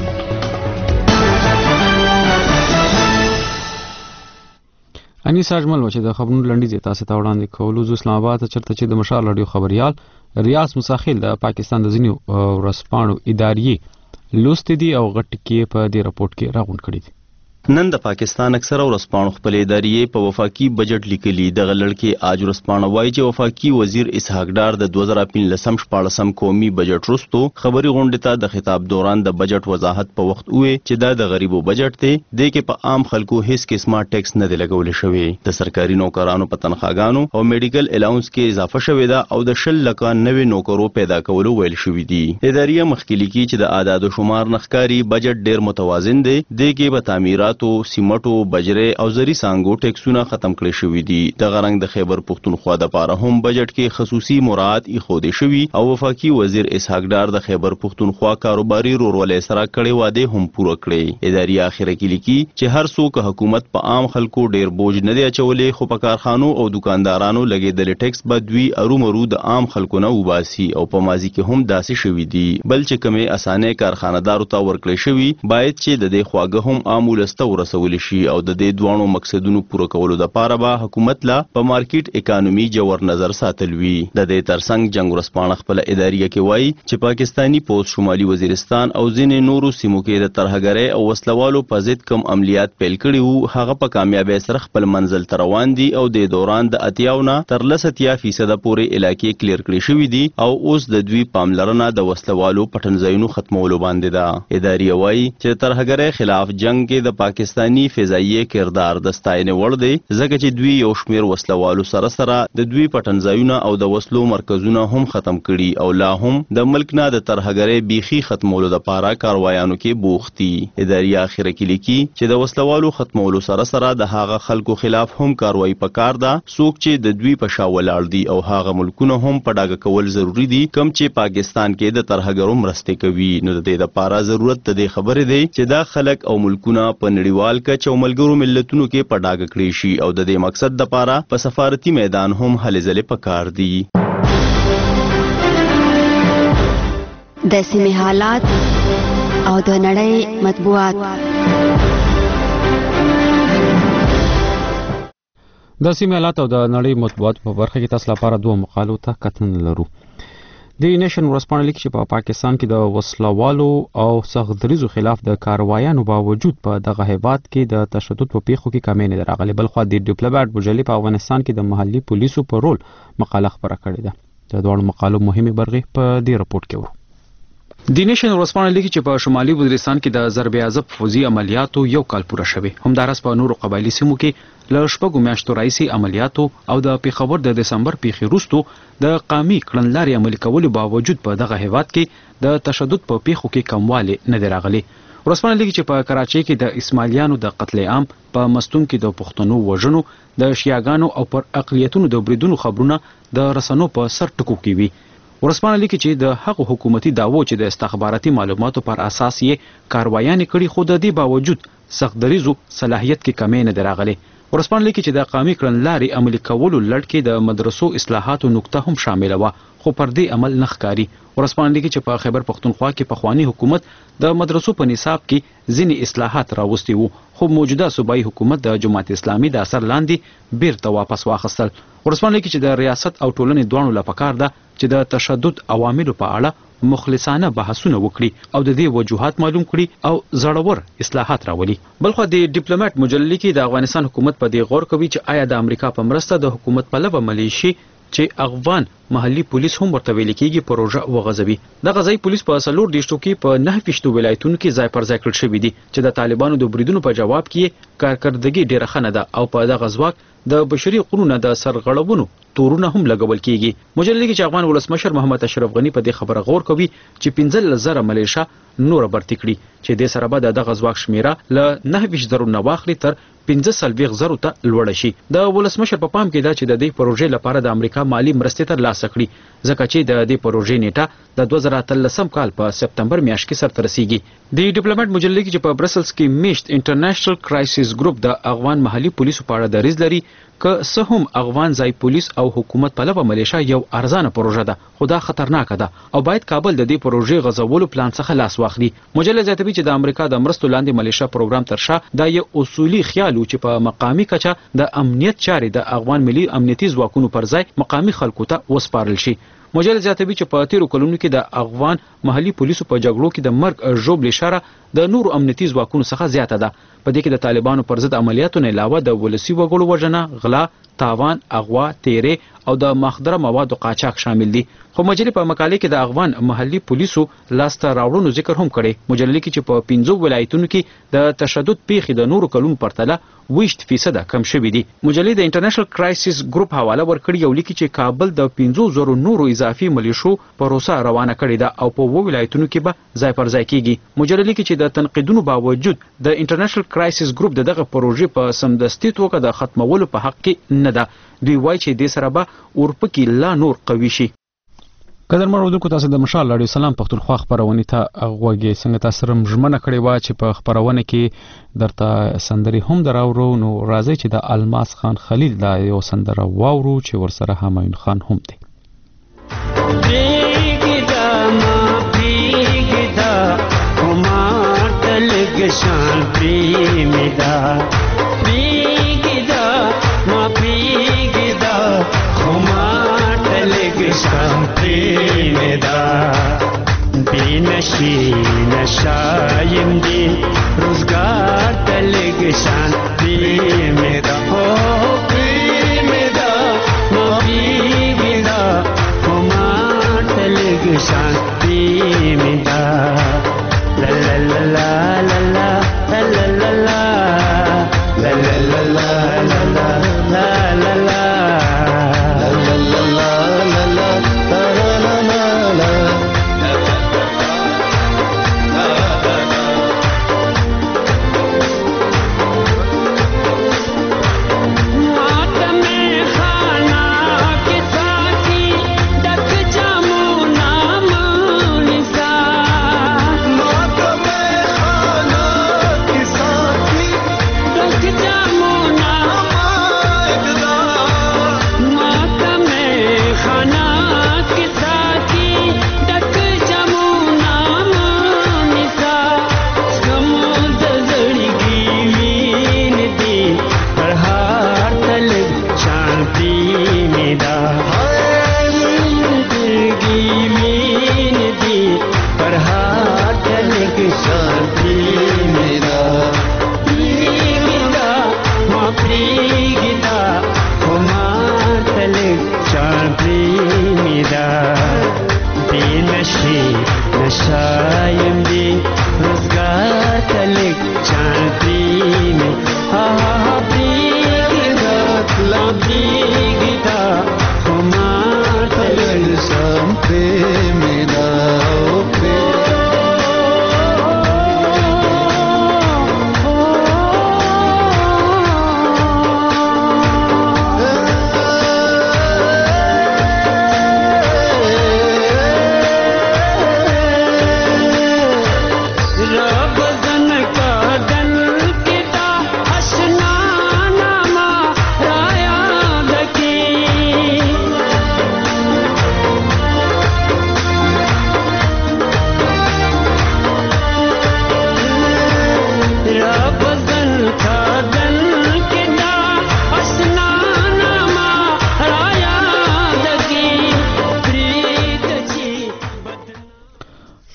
انیس اجمل چې د خبرونو لنډیز تاسو ته وړاندې کولو زو اسلام آباد چرته چې د مشال رادیو خبريال ریاض مساخیل د پاکستان د ځینو ورسپانو ادارې لوستې دي او غټ کې په دې راپورټ کې راغونډ کړي دي. نن د پاکستان اکثره ورسپانو خپل ادارې په وفاقي بجټ لیکلي. دغه لړکې آج ورسپانو وایي چې وفاقي وزیر اسحاق ډار د دوه زره پنځلسم شپاړسم قومي بجټ وروسته خبري غونډې ته د خطاب دوران د بجټ وضاحت په وخت وې چې دا د غریبو بجټ دی، د کې په عام خلکو هیڅ قسمه ټیکس نه دی لګول شوی. د سرکاري نوکرانو په تنخواګانو او میډیکل الاونس کې اضافه شوې ده او د شل لکه نوې نوکرو پیدا کولو ویل شوی دي. ادارې مخکې لیکي چې د اعداد و شمار نخکاری بجټ ډیر متوازن دی، د کې په تعمیرات سیمټو بجره او زری سانګو ټیکسونه ختم کړي شوې دي. د غرنګ د خیبر پختونخوا د پاره هم بجټ کې خصوصي مراعات ایښودل شوی او وفاقي وزیر اسحاق ډار د خیبر پختونخوا کاروباري رورولې سره کړي واده هم پوره کړي. ادارې اخیره کې لیکي چې هر څوک حکومت په عام خلکو ډیر بوج نه دی اچولې، خو په کارخانو او دکاندارانو لګیدل ټیکس بدوي ارومرو د عام خلکو نه وباسي او په ماضي کې هم داسې شوی دي. بل چې کومه اسانه کارخانه‌دارو ته ورکړي شوی باید چې د دې خواګه هم عامولسته ورسول شي او د دې دوانو مقصدونو پوره کولو د پاره به حکومت لا په مارکیټ اکانومي جوړ نظر ساتل وی. د دې ترڅنګ جنگ ورسپانه خپل ادارې کې وایي چې پاکستانی پوز شمالي وزیرستان او ځینې نورو سیمو کې د ترهګرۍ او وسلوالو په ضد کم عملیات پیل کړي وو، هغه په کامیابی سره خپل منزل ته روان دي او د دوران د اتیاونه تر لساتیا فیصد پورې علاقې کلیر کړي شوې دي او اوس د دوی پاملرنه د وسلوالو پټنځایونو ختمولو باندې ده. ادارې وایي چې ترهګرۍ خلاف جنگ کې د پاکستانی فضائیه کردار د ستاینې وړ دی ځکه چې دوی یو شمیر وسلوالو سره سره د دوی پټنځایونه او د وسلو مرکزونه هم ختم کړي او لا هم د ملک نه د ترهګرۍ بیخي ختمولو لپاره کاروایانو کې بوختي. اداري اخره کې لیکي چې د وسلوالو ختمولو سره سره د هغه خلکو خلاف هم کاروایی پکار ده څوک چې د دوی په شا ولاړ دي او هغه ملکونه هم په ډاګه کول ضروری دي کوم چې پاکستان کې د ترهګرو مرستې کوي. نو د دې لپاره ضرورت د دې خبرې دی چې دا خلک او ملکونه په نړیوال کچ او ملګرو ملتونو کې په ډاګه کړی شي او د دې مقصد لپاره په سفارتي میدان هم هلې ځلې پکار دي. د سیمې حالات او د نړۍ مطبوعات. د سیمې حالات او د نړۍ مطبوعات په برخه کې تاسو لپاره دوه مقالو ته کتنه لرو. د نیشن ورسپانه لیکي چې په پا پاکستان کې د وسلوالو او سختدریزو خلاف د کاروایانو باوجود په دغه هیواد کې د تشدد په پیښو کې کمی نه راغلي. بل خو د ډیپلوماټ مجلې په افغانستان کې د محلي پولیسو په رول مقاله خبره کړې ده. د دوه مقالو مهمه برخه په دې رپورت کې ورو. د نیشن ورسپانه لیکي چې په شمالي وزیرستان کې د ضرب عضب فوزي عملیاتو یو کال پوره شوی. همدارس په نورو قبایلی سیمو کې له شپږو میاشتو راهیسې عملیاتو او د پیښور د دسمبر پیښې وروسته د قامي کړنلارې عملي کولو باوجود په دغه هیواد کې د تشدد په پیښو کې کموالی نه دی راغلی. ورسپانه لیکي چې په کراچۍ کې د اسماعیلیانو د قتل عام، په مستون کې د پښتنو وژنو، د شیعاګانو او پر اقلیتونو د بریدونو خبرونه د رسنو په سر ټکو کې وي. ورسپانه لیکي چې د هغو حکومتي دعوو چې د استخباراتي معلوماتو پر اساس یې کاروایانې کړي خو د دې باوجود سختدریزو صلاحیت کې کمی نه دی راغلی. ورسپانه لیکي چې د قامي کړنلارې عملي کولو لړ کې د مدرسو اصلاحاتو نقطه هم شامله وه خو پر دې عمل نه ښکاري. ورسپانه لیکي چې په خیبر پښتونخوا کې پخوانی حکومت د مدرسو په نصاب کې ځینې اصلاحات راوستي وو خو موجوده صوبایي حکومت د جماعت اسلامي د اثر لاندې بیرته واپس واخیستل. ورسپانه لیکي چې د ریاست او ټولنې دواړو لپاره پکار ده چې د تشدد عواملو په اړه مخلصانه بحثونه وکړي او د دې وجوهات معلوم کړي او زړور اصلاحات راولي. بلخو د ډیپلوماټ مجلې کې د افغانستان حکومت په دې غور کوي چې آیا د امریکا په مرسته د حکومت په لبه ملیشي چې افغان محلي پولیس هم ورته ویل کېږي پروژه وغځوي. د غزای پولیس په څلور دیشتو کې په نه فیشتو ولایتونو کې ځای پر ځای کړل شوي دي چې د طالبانو د بریدونو په جواب کې کارکردګي ډیره ښه نه ده او په دغه ځواک د بشري قرونه د سرغړونو تورونه هم لګول کیږي. مجلې کې چې افغان ولسمشر محمد اشرف غنی په دې خبره غور کوي چې پنځه زره ملیشه نور برتی کړي چې د سره به دغه ځواک شمیره ل نه ویشت زرو نه واخلي تر پنځه سلويغ زرو ته لوړ شي. د ولسمشر په پام کې دا چې د دې پروژې لپاره د امریکا مالی مرستې تر لاسه کړي ځکه چې د دې پروژې نیټه د دوه زره اتلسم کال په سپتمبر میاشت کې سرته رسیږي. د ډیپلوماټ مجلې کې چې په برسلز کې میشت انټرنیشنل کرایسس ګروپ د افغان محلي پولیسو په اړه دریځ لري که څه هم افغان ځای پولیس او حکومت په لبه ملیشه یو ارزانه پروژه ده خو دا خطرناکه ده او باید کابل د دې پروژې غځولو پلان څخه لاس واخلي. مجلې زیاتوي چې د امریکا د مرستو لاندې ملیشه پروګرام تر شا دا یو اصولي خیال و چې په مقامي کچه د امنیت چارې د افغان ملي امنیتي ځواکونو پر ځای مقامي خلکو ته وسپارل شي. مجلې زیاتوي چې په تیرو کلونو کې د افغان محلي پولیسو په جګړو کې د مرګ ژوبلې شره د نورو امنیتي ځواکونو څخه زیاته ده. په دې کې د طالبانو پر ضد عملیاتو نه علاوه د ولسي وګړو وژنه، غلا، تاوان، اغوا، تیرې او د مخدره موادو قاچاق شامل دي. خو مجلې په مقاله کې د افغان محلي پولیسو لاسته راوړنو ذکر هم کړي. مجلې کې چې په پنځو ولایتونو کې د تشدد پیښې د نورو کلونو پرتله ویشت فیصد کم شوي دي. مجلې د انټرنیشنل کرایسس ګروپ حواله ورکړي او لیکي چې کابل د پنځو زرو نورو اضافي ملیشو پروسه روانه کړې ده او په وو ولایتونو کې به ځای پر ځای کیږي. مجلې لیکي چې د تنقیدونو باوجود د انټرنیشنل کرایسس ګروپ دغه پروژې په سمدستي توګه د ختمولو په حق کې نه ده. دوی وایي چې د سره به اورپکې لا نور قوي شي. قدرمن اورېدونکو تاسو د مشال لاډیو سلام پښتونخوا خبرونه ته غوږی څنګه تاسو سره ژمنه کړې و چې په خبرونه کې درته سندري هم دراورو نو راځي چې د الماس خان خلیل دا یو سندره واورو چې ورسره همایون خان هم دی. شان پریمدا پریګدا ما پریګدا خما تلګ شان پریمدا بینشي نشایم دی روزګار تلګ شان پریمدا او پریمدا ما پریګدا خما تلګ شان پریمدا la la la la la la la la la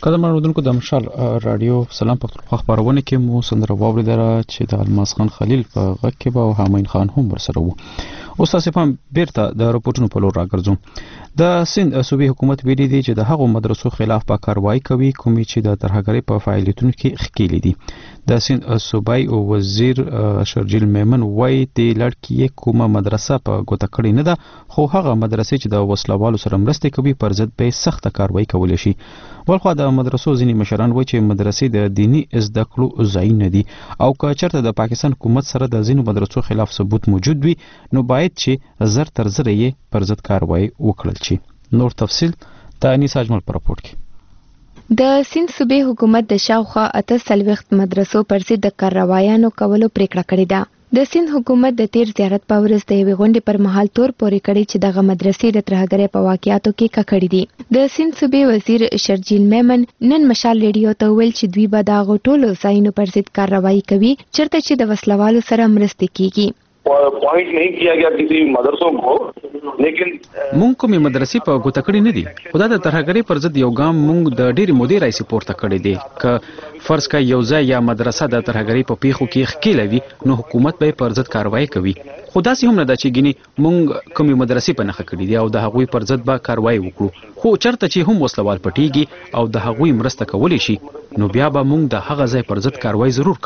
قدم اورودونکو د مشال رادیو سلام پختونخوا خبرونه کې مو سندره واوریدله چې د الماس خان خلیل په غږ کې به حامین خان هم ورسره وو. اوس تاسو هم بیرته د رپورټونو په لور راګرځو. د سند صوبې حکومت ویلي دی چې د هغو مدرسو خلاف په کاروایی کوي کومې چې د ترهګرۍ په فعالیتونو کې ښکېلې دي. د سند صوبای وزیر شرجیل میمن وایي د لړکی کومه مدرسه په ګوته کړې نه ده، خو هغه مدرسې چې د وسلوالو سره مرسته کوي پر ضد به سخت کاروایی کولی شي. ولخوا د مدرسو ځینې مشران وایي چې مدرسې د دینی زده کړو ځایونه دي او که چېرته د پاکستان حکومت سره د ځینو مدرسو خلاف ثبوت موجود وي نو باید چې زر تر زره یې پر ضد کاروایی وکړل شي. نور تفصیل د انیس اجمل په راپورټ کې. د سند صوبې حکومت د شاوخوا اته څلوېښت مدرسو پر ضد د کاروایانو کولو پریکړه کړې ده. د سند حکومت د تیر زیارت په ورځ د یوې غونډې پر مهال تور پورې کړی چې دغه مدرسې د ترهګرۍ په واقعاتو کې ککړې دي. د سند صوبې وزیر شرجیل میمن نن مشال ریډیو ته ویل چې دوی به دغه ټولو ځایونو پر ضد کاروایی کوي چېرته چې د وسلوالو سره مرسته کیږي. پوائنٹ نہیں کیا گیا کسی مدرسوں کو، لیکن مونږ کومې مدرسې په ګوته کړې نه دي، خو دا د ترهګرۍ پر ضد یو ګام مونږ د ډېرې مودې راهیسې پورته کړی دی. که فرض کړه یو ځای یا مدرسه د ترهګرۍ په پیښو کې ښکېله وي نو حکومت به یې پر ضد کاروایی کوي. خو داسې هم نه ده چې ګینې مونږ کومې مدرسې په نښه کړي دي او د هغوی پر ضد به کاروایی وکړو. خو چېرته چې هم وسلوال پټېږي او د هغوی مرسته کولی شي نو بیا به مونږ د هغه ځای پر ضد کاروایی ضرور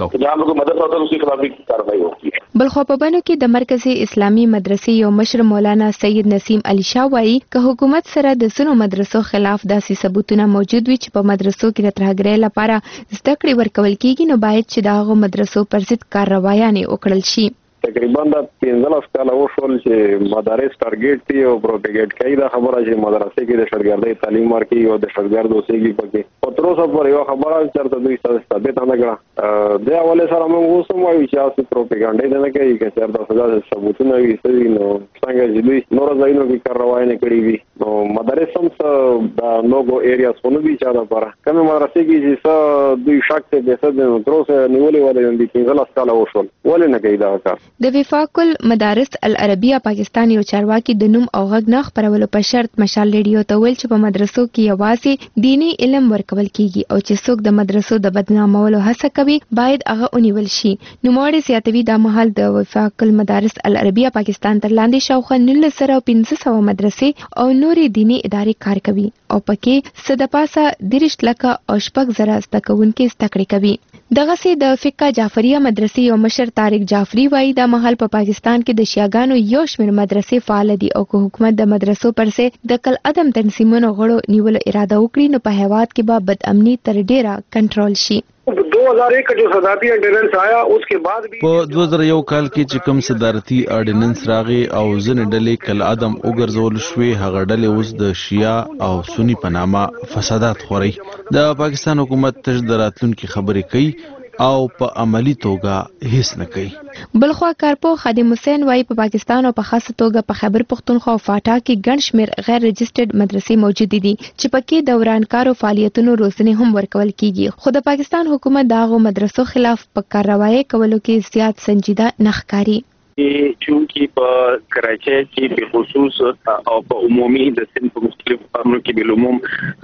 کوو. بلخوا په بنو کې د مرکزي اسلامي مدرسې یو مشر مولانا سید نسیم علي شاه وایي که حکومت سره د ځینو مدرسو خلاف داسې ثبوتونه موجود وي چې په مدرسو کې د ترهګرۍ لپاره زده کړې ورکول کیږي نو باید چې د هغو مدرسو پر ضد کاروایانې وکړل شي. تقریبا د پنځلس کاله وشول چې مدارس ټارګټ دي او پروپاګاندا کوي دا خبره چې مدرسې کې د شاګردۍ تعلیم ورکوي او د شاګرد اوسېږي پکې. په تر اوسه پورې یو خبره چېرته دوی ثابته نه کړه. د حوالې سره موږ اوس هم وایو چې تاسو پروپاګاندا نه کوي، که چېرته څه ثبوتونه وي څه نو څنګه چې دوی نور ځایونو کې کاروایی نه کړې وي نو مدارس هم څه د نوګو ایریاز خو نه دي چا دپاره. کومې مدرسې کې چې څه دوی شک ته بېصد تر اوسه نیولې ولې د پنځلس کاله وشول ولې نه کوي دغه کار. د وفاق المدارس العربیه پاکستان یو چارواکي د نوم او غږ نه خپرولو په شرط مشال ریډیو ته ویل چې په مدرسو کې یوازې دینی علم ورکول کیږي او چې څوک د مدرسو د بدنامولو هڅه کوي باید هغه ونیول شي. نوموړی زیاتوي دا مهال د وفاق المدارس العربیه پاکستان تر لاندې شاوخوا نولس زره پنځه سوه مدرسې او نورې دینی ادارې کار کوي او پکې څه د پاسه دېرش لکه او شپږ زره زده کوونکي زده کړې کوي. دغسې د فقه جعفریه مدرسې یو مشر طارق جعفری وایي دا مهال په پاکستان کې د شیعاګانو یو شمېر مدرسې فعال دي او که حکومت د مدرسو پر ضد د کل عدم تنظیمونو غړو نیولو اراده وکړي نو په هیواد کې به بد امني تر ډیره کنټرول شي. دو ہزار ایک کا جو صدارتی آرڈیننس آیا اس کے بعد بھی په دوه زره یو کال کې چې کوم صدارتي آرډیننس راغی او ځینې ډلې کل عدم وګرځول شوې، هغه ډلې اوس د شیعه او سنی په نامه فسادات خوري. د پاکستان حکومت تش د راتلونکي خبرې کوي او په عملی توګه هیڅ نه کوي. بلخوا کارپو خادم حسین وایي په پاکستان او په خاصه توګه په خیبر پختونخوا او فاټا کې ګڼ شمېر غیر رجسټرډ مدرسې موجودې دي چې پکې د ورانکارو فعالیتونو روزنې هم ورکول کیږي. خو د پاکستان حکومت د هغو مدرسو خلاف په کاروایی کولو کې زیات سنجیده نه ښکاري. چونکی په کراچۍ کې په خصوص او په عمومي د سند په مختلفو ښارونو کې بالعموم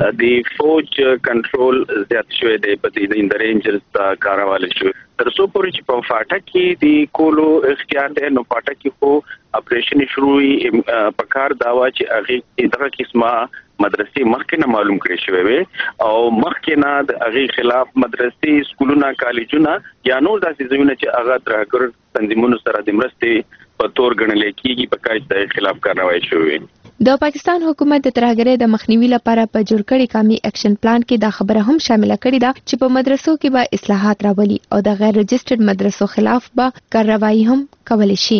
د فوج کنټرول زیات شوی دی، په دې د رینجرز د کارواله شوی تر څو پورې چې په فاټا کې د کولو اختیار دی. نو فاټا کې خو اپریشن شروع په کار داوا چې هغه دغه قسمه مدرسې مخکې نه معلوم کړی شوی وي او مخکې نه د هغې خلاف مدرسې سکولونه کالجونه یا نور داسې ځایونه چې هغه ترهګر تنظیمونو سره د مرستې په تور ګڼلی کېږي په کار چې د خلاف کاروائی شوی وي. د پاکستان حکومت د ترهګرۍ د مخنیوي لپاره په جوړ کړي قومي اکشن پلان کې دا خبره هم شامله کړې ده چې په مدرسو کې به اصلاحات راولي او د غیر رجسټرډ مدرسو خلاف به کاروایی هم کولی شي.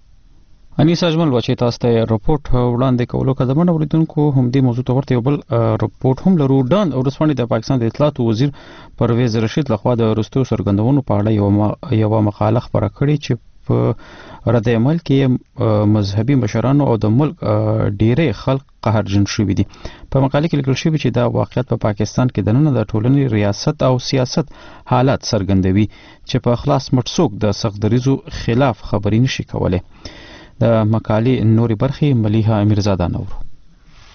انیس اجمل وچې تاسو ته رپورټ وړاندې کولو که د منډه ولیدونکو همدې موضوع ته ورته یو بل رپورټ هم لرو. ډان ورځپاڼې د پاکستان د اطلاعاتو وزیر پرویز رشید لخوا د وروستیو څرګندونو په اړه یوه مقاله خپره کړې چې په رد عمل کې مذهبي مشرانو او د ملک ډیری خلک قهرجن شوي دي. په مقاله کې لیکل شوي چې دا واقعیت په پاکستان کې دننه د ټولنې ریاست او سیاست حالات څرګندوي چې په خلاص مټ څوک د سختدریزو خلاف خبرې نشي کولی. د مقالې نورې برخې ملیحه امیرزاده نورو.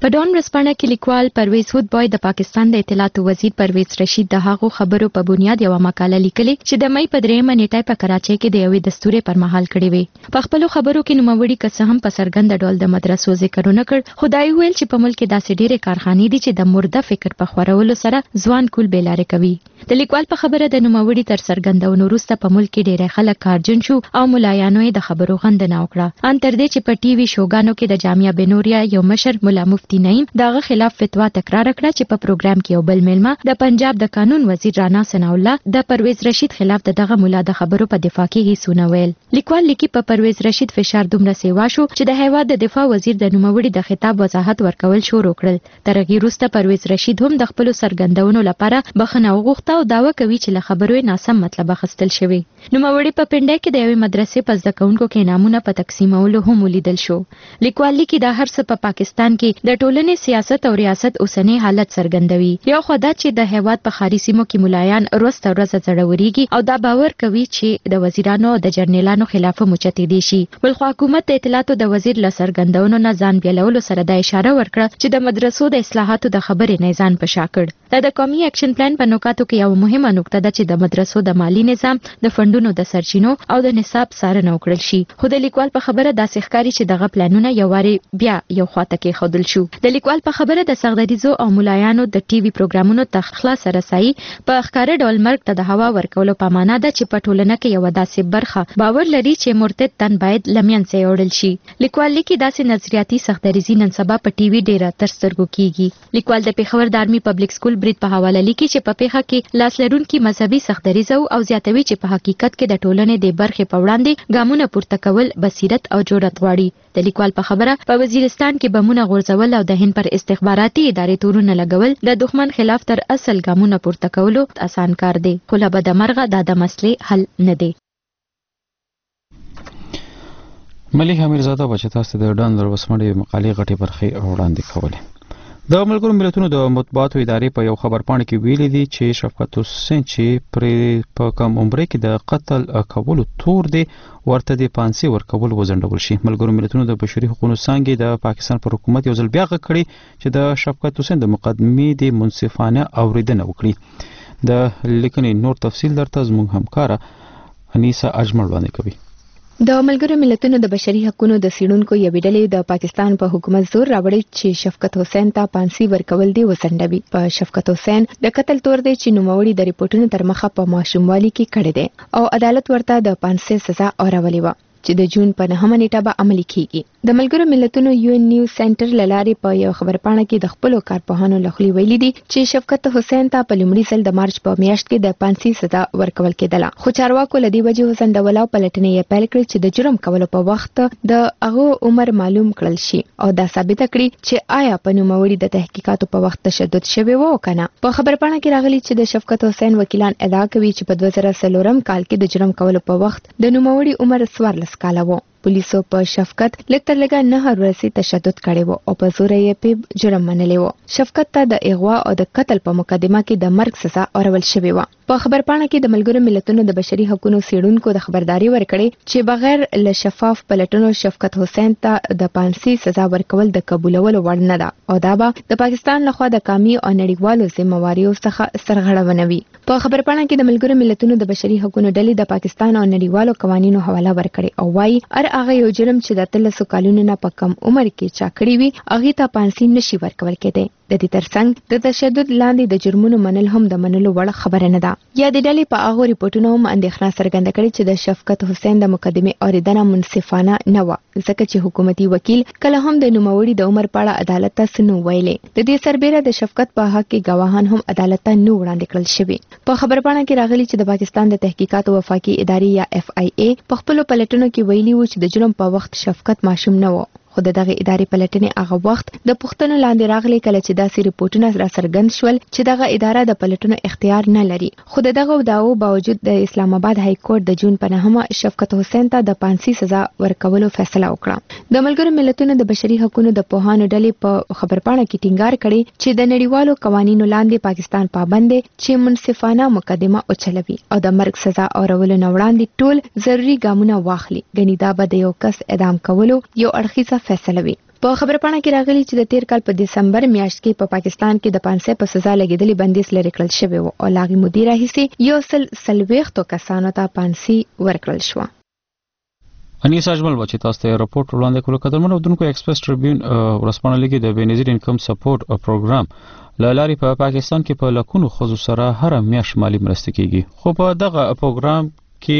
په ډون ورځپاڼه کې لیکوال پرویز هودبوی د پاکستان د اطلاعاتو وزیر پرویز رشید د هغو خبرو په بنیاد یو مقاله لیکلې چې د مې په درېمه نیټه په کراچۍ کې د یوې دستورې پر مهال کړې وې. په خپلو خبرو کې نوموړي که هم په څرګند ډول د مدرسو ذکرونه کړ، خدای ویل چې په ملک کې داسې ډېرې کارخانې دي چې د مرده فکر په خورولو سره ځوان کول بیلاره کوي. د لیکوال په خبره د نوموړي تر څرګندونو وروسته په ملک کې ډېری خلک کارجن شو او ملایانو یې د خبرو غندنه وکړه. ان تر دې چې په ټي وي شوګانو کې د جامعه بنوریا یو مشر مولا مفتی نعیم دغه خلاف فتوا تکرار کړه چې په پروګرام کې یو بل میلمه د پنجاب د قانون وزیر رانا ثناء الله د پرویز رشید خلاف دغه مولا د خبرو په دفاع کې هیڅ ونه ویل. لیکوال لیکي په پرویز رشید فشار دومره سیوا شو چې د هیواد د دفاع وزیر د نوموړي د خطاب وضاحت ورکول شروع کړل. تر هغې وروسته پرویز رشید هم د خپلو څرګندونو لپاره بخښنه وغوښته او دعوه کوي چې له خبرو یې ناسم مطلب اخیستل شوی. نوموړي په پنډۍ کې د یوې مدرسې په زده کوونکو کې انعامونه په تقسیمولو هم ولیدل شو. لیکوال لیکي دا هر څه په پاکستان کې د ټولنې سیاست او ریاست اوسنی حالت څرګندوي. یو خو دا چې د هیواد په ښاري سیمو کې ملایان ورځ تر ورځه زړورېږي او دا باور کوي چې د وزیرانو او د جرنیلانو خلاف موچتې دي شي. بل خو حکومت د اطلاعاتو د وزیر له څرګندونو نه ځان بیلولو سره دا اشاره ورکړه چې د مدرسو د اصلاحاتو د خبرې نه ځان په شا کړ. دا د قومي اکشن پلان په نوکاتو کې یو مهمه نقطه ده چې د مدرسو د مالی نظام، د فندونو د سرچینو او د نصاب څارنه وکړل شي. خو د لیکوال په خبره داسې ښکاري چې دغه پلانونه یو واري بیا یو خواته کې ښودل شو. د لیکوال په خبره د سغدریزو او ملایانو د ټي وي پروګرامونو ته خلاصه رسایي په ښکاره ډول مرګ ته د هوا ورکولو په معنا ده چې په ټولنه کې یو داسې برخه باور لري چې مرتد تن باید لمین سي وړل شي. لیکوال لیکي داسې نظریاتي سغدریزي نن سبا په ټي وي ډیره تر سترګو کیږي. لیکوال د پیښور د آرمي پبلک سکول برید په حواله لیکي چې په پیښه کې لاس لرونکي مذهبي سغدریزه او زیاتوي چې په حقیقت کې د ټولنې د برخې په وړاندې ګامونه پورته کول بصیرت او جرأت غواړي. د لیکوال په خبره په وزیرستان کې بمونه غورځول او د هند پر استخباراتي ادارې تورونه لګول د دښمن خلاف تر اصل ګامونه پورته کولو آسان کار دی، خو له بده مرغه دا د مسلې حل نه دی. ملک امیرزاده بچ تاسو د ډان دروسمړې مقالې غټي برخې وړاندې کولې. د ملګرو ملتونو د مطبوعاتو ادارې په یو خبرپاڼه کې ویلي دي چې شفقت حسین چې پر په کم عمر کې د قتل کولو تور دی ورته د پانسي ورکول وزندول شي. ملګرو ملتونو د بشري حقوقو څانګې د پاکستان پر حکومت یو ځل بیا غږ کړی چې د شفقت حسین د مقدمې د منصفانه اوریدنه وکړي. د لیکنې نور تفصیل درته زموږ همکاره انیسا اجمل وړاندې کوي. د ملګرو ملتونو د بشري حقوقو د سیډونکو یوې ډلې د پاکستان په حکومت زور راوړی چې شفقت حسین ته پانسي ورکول دی وسنډوي. په شفقت حسین د قتل تور دی چې نوموړي د ریپورتونو تر مخه په ماشوموالي کې کړی دی او عدالت ورته د پانسي سزا اورولې و چې د جون په نهمه نیټه به عملي کیږي. د ملګرو ملتونو یو ان نیوز سنټر لارې په یو خبرپاڼه کې د خپل کارپوهانو لخوا ویلي دي چې شفقت حسین ته په لومړي ځل د مارچ په میاشت کې د پانسي سزا ورکول کېدله، خو چارواکو لدی وجه وسندول او پلټنې یې پیل کړې چې د جرم کولو په وخت د هغه عمر معلوم کړل شي او دا ثابت کړي چې آیا په نوموړي د تحقیقاتو په وخت تشدد شوی و کنه. په خبرپاڼه کې راغلي چې د شفقت حسین وکیلان ادعا کوي چې په دوه زره څلورم کال کې د جرم کولو په وخت د نوموړي عمر څوارلس کاله و. پولیسو په شفقت لږ تر لږه نه ورسې تشدد کړی و او په زور یې په جرم منلی و. شفقت ته د اغوا او د قتل په مقدمه کې د مرګ سزا اورول شوې و. په خبرپاڼه کې د ملګرو ملتونو د بشري حقوقو سیډونکو د خبرداري ورکړې چې بغیر له شفاف پلټنو شفقت حسین ته د پانسي سزا ورکول د قبولولو وړ نه ده او دا به د پاکستان لخوا د قومي او نړیوالو ذمہواریو څخه سرغړونه وي. په خبرپاڼه کې د ملګرو ملتونو د بشري حقوقو ډلې د پاکستان او نړیوالو قوانینو حواله ورکړې او وايي هر هغه یو جرم چې د اتلسو کلونو نه په کم عمر کې چا کړی وي هغه ته پانسي نشي ورکول کېدی. د دې ترڅنګ د تشدد لاندې د جرمونو منل هم د منلو وړ خبره نه ده. یا د ډلې په هغو ریپورتونو هم اندېښنه څرګنده کړې چې د شفقت حسین د مقدمې اوریدنه منصفانه نه وه ځکه چې حکومتي وکیل کله هم د نوموړي د عمر په اړه عدالت ته څه نه ویلې. د دې سربیره د شفقت په حق کې ګواهان هم عدالت ته نه وړاندې کړل شوي. په خبرپاڼه کې راغلي چې د پاکستان د تحقیقاتو وفاقي ادارې یا اف آی ای په خپلو پلټنو کې ویلي و چې د جرم په وخت شفقت ماشوم نه و، خو دغه ادارې پلټنې هغه وخت د پښتنو لاندې راغلي کله چې داسې ریپورتونه را څرګند شول چې دغه اداره د پلټنو اختیار نه لري. خو دغه داو باوجود د اسلام آباد های کورټ د جون په نهمه شفقت حسین ته د پانسي سزا ورکولو فیصله وکړه. د ملګرو ملتونو د بشري حقوقو د پوهانو ډلې په خبرپاڼه کې ټینګار کړي چې د نړیوالو قوانینو لاندې پاکستان پابند دی چې منصفانه مقدمه اوچلوي او د مرګ سزا اورولو نه وړاندې ټول ضروري ګامونه واخلي. ګنې دا به د یو کس اعدام کولو یو اړخیزه فیصله وي. په خبره پاڼه کې راغلي چې د تیر کال په دسمبر میاشت کې په پا پاکستان کې د پانسه په سزا لګیدلې بندیز لري کړل شوی و او لاغي مدیر راهیسي یو سل سلويختو کسانو ته پانسي ورکړل شو. انیس اجمل بچی تاسو ته راپورټ وړاندې کولو قدرمنو دونکو ایکسپریس ټریبیون ورسپانه لګي د بنظیر انکم سپورټ پروګرام لاري په پاکستان کې په لکونو خزو سره هر میاشت مالی مرسته کیږي خو په دغه پروګرام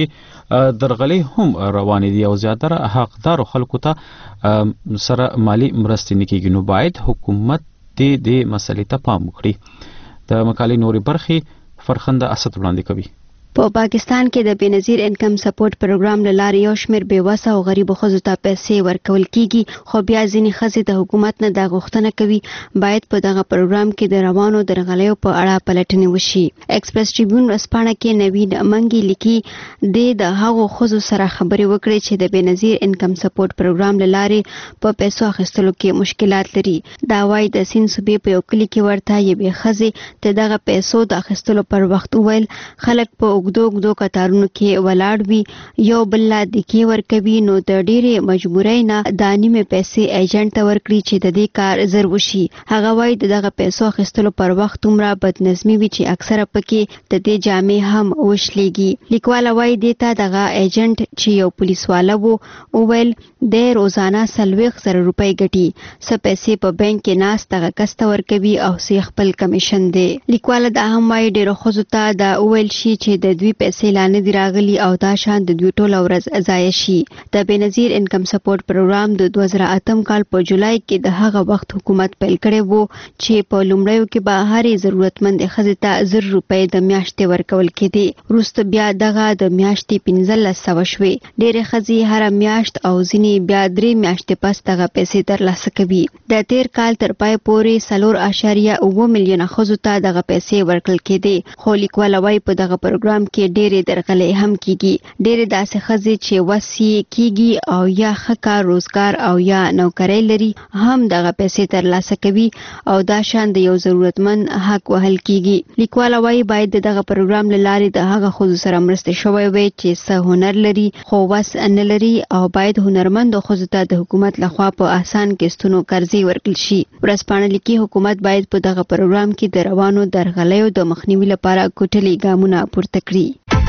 کې درغلي هم روان دي او زیاتره حقدار خلکو ته سره مالی مرستې نه کیږي نو باید حکومت دې د مسلې ته پام وکړي. د مقالې نوري برخې فرخنده اسد وړاندې کوي. په پاکستان کې د بنظیر انکم سپورټ پروګرام لاري یو شمېر بیوسه او غریب خزو ته پیسې ورکول کیږي خو بیا ځینې خزې د حکومت نه د غوښتنه کوي باید په دغه پروګرام کې د روانو درغلیو په اړه پلټنې وشي. ایکسپریس ټریبیون ورسپانه کې نوید منګي لیکي د د هغو خزو سره خبرې وکړي چې د بنظیر انکم سپورټ پروګرام لاري په پیسو اخیستلو کې مشکلات لري. دا وايي د سین صوبې په یو کلی کې ورته یې خزې ته دغه پیسو د اخیستلو پر وخت وویل خلک په وګدو وګدو کتارونو کې ولاړ وي یو بل لا دکی ورکوي نو د ډېرې مجبورۍ نه د نیمه پیسې ایجنټ ته ورکړي چې د دې کار زر وشي. هغه وایي دغه پیسو اخیستلو پر وخت عمره بدنظمي وي چې اکثره پکې د دې جامې هم وشلېږي. لیکواله وایي دې ته دغه ایجنټ چې یو پولیسواله وو وویل د روزانه سلويخ زره روپۍ ګټي څه پیسې په بانک کې ناس دغه کس ته ورکوي او څه خپل کمیشن دی. لیکواله دا هم وایي ډېرو ښځو ته دا وویل شي چې د دوی پیسې لا نه دي راغلي او دا شان د دوی ټوله ورځ ضایع شي. د بنظیر انکم سپورټ پروګرام د دوه زره اتم کال په جولای کې د هغه وخت حکومت پیل کړی وو چې په لومړیو کې به هرې ضرورتمند ښځې ته زر روپۍ د میاشتې ورکول کېدې. وروسته بیا دغه د میاشتې پنځلس سوه شوې. ډېرې ښځې هره میاشت او ځینې بیا درې میاشتې پس دغه پیسې ترلاسه کوي. د تیر کال تر پای پورې څلور اعشاریه اووه میلیونه ښځو ته دغه پیسې ورکړل کېدې خو لیکواله وایي په دغه پروګرام کې ډېرې درغلې هم کیږي. ډېرې داسې ښځې چې وس یې کیږي او یا ښه کار روزګار او یا نوکرۍ لري هم دغه پیسې ترلاسه کوي او دا شان د یو ضرورتمند حق وهل کیږي. لیکواله وایي باید دغه پروګرام له لارې د هغه ښځو سره مرسته شوی وي چې څه هنر لري خو وس نه لري او باید هنرمندو ښځو ته د حکومت لخوا په آسان قسطونو قرضې ورکړل شي. ورځپاڼه لیکي حکومت باید په دغه پروګرام کې د روانو درغلیو د مخنیوي لپاره کوټلي ګامونه پورته کړي.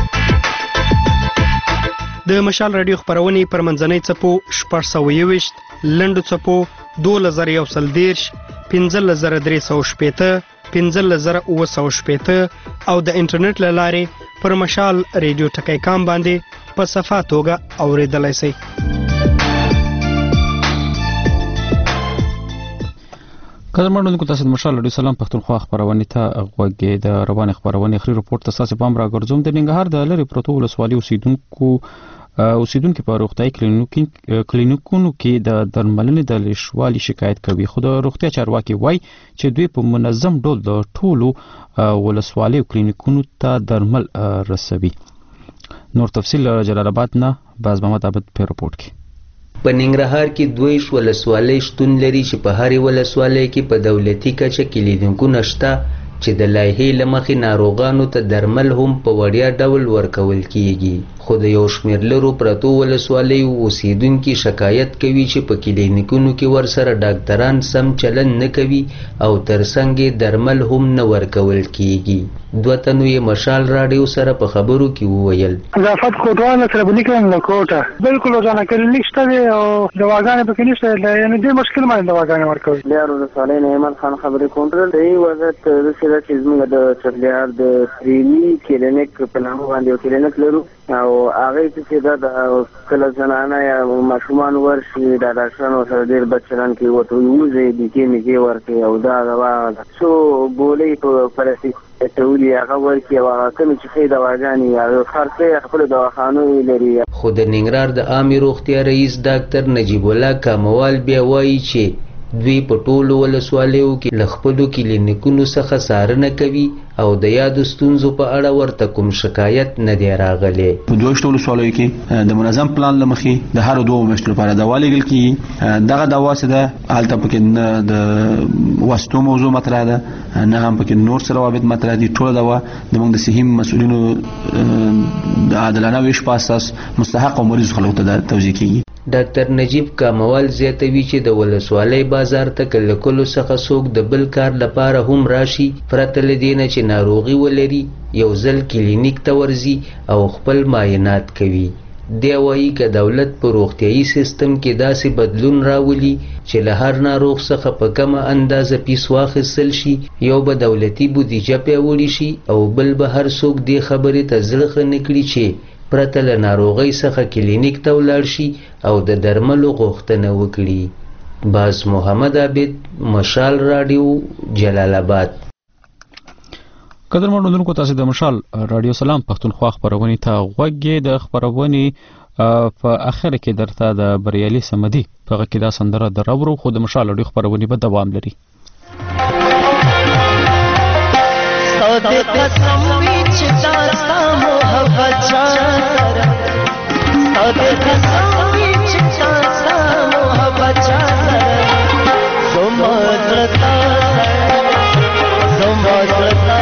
د مشال رادیو خبرونه پر منځنۍ څپو شپږ سوه یوویشت لنډو څپو دولس زره یو سل دېرش پنځلس زره درې سوه شپېته پنځلس زره اووه سوه شپېته او د انټرنیټ له لارې پر مشال رادیو ټکی کام باندې په صفا توګه اورېدلی شئ. قدرمنو کو تاسو د مشال رادیو سلام پښتونخوا خبرونه ته غوږی د روان خبرونه اخري رپورت تاسو پام را ګرځوم. د ننګرهار د لری پروتو ولسوالۍ اوسیدونکو اوسیدونکو په روغتیايي کلینیکونو کې د درملنې د لشوالي شکایت کوي خو د روغتیا چارواکي وایي چې دوی په منظم ډول د ټولو ولسوالۍ کلینیکونو ته درمل رسوي. نور تفصیل جلال آباد نه باز محمد عبد په رپورت کې. په ننګرهار کې دویش ولسوالۍ شتون لري چې په هرې ولسوالۍ کې په دولتي کچه کلینیکونه شته چې د لایحې له مخې ناروغانو ته درمل هم په وړیا ډول ورکول کیږي خو د یو شمېر لرو پرتو ولسوالیو اوسیدونکي شکایت کوي چې په کلینیکونو کې ورسره ډاکټران سم چلند نه کوي او ترڅنګ درمل هم نه ورکول کیږي. دوه تنو یې مشال راډیو سره په خبرو کې وویل اضافت کوټوال سره بلی کوم له کوټه بالکل ځان کلینیک شته او دواګانې پکې نشته یعنی د مشکل باندې دواګانې ورکوي. بیا ورسالې نه ایمان خان خبرې کوم دی وضعیت د سره چې زموږ د چغلیار د فریمی کلینیک په نامه باندې کلینیک لرو او هغه چې دا د کله زنانه یا ماشومان ورشي دا ډاکټرانو سره ډېر بچران کې وته وځي د کې میږي ورته او دا دا څو بولې په پرسي تولي هغه ورکی او هغه کوم چې خې دواګانې یا خرڅه خپل دواخانو لري. خو د ننګرهار د عامې روغتیا رئیس ډاکټر نجیب الله کاموال بیا وایي چې دوی په ټولو ولسوالیو کې له خپلو کلینیکونو څخه څارنه کوي او د یادو ستونزو په اړه ورته کوم شکایت نه دی راغلی. په دویشتو ولسوالیو کې د منظم پلان له مخې د هرو دوو میاشتو لپاره دوا لیږل کېږي. دغه دوا چې ده هلته پکې نه د واسطو موضوع مطرح ده نه هم پکې نور څه روابط مطرح دي. ټوله دوا زموږ د صحي مسؤلینو د عادلانه ویش په اساس مستحق او مریض خلکو ته توزیع کېږي. ډاکټر نجیب کاموال زیاتوي چې د ولسوالۍ بازار ته کله کلو څخه څوک د بل کار لپاره هم راشي پرته له دې نه چې ناروغي ولري یو ځل کلینیک ته ورځي او خپل معاینات کوي. دی وایي که دولت په روغتیایي سیستم کې داسې بدلون راولي چې له هر ناروغ څخه په کمه اندازه پیس واخیستل شي یو به دولتي بودیجه پیاوړې شي او بل به هر څوک دې خبرې ته زړه ښه نه کړي چې پرته له ناروغۍ څخه کلینیک ته ولاړ شي او د درملو غوښتنه وکړي. باز محمد عابد، مشال راډیو، جلال آباد. قدرمن اوریدونکو، تاسو د مشال رادیو سلام پښتونخوا خبرونه ته غوږی. د خبرونه په اخر کې درته د بریالي سمدي په کې دا سندره درورو، خو د مشال رادیو خبرونه به دوام لري. ساده قسم وچ داستا محبت چارا، ساده قسم وچ داستا محبت چارا، زما زړه زما زړه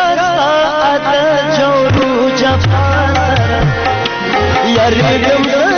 Yarım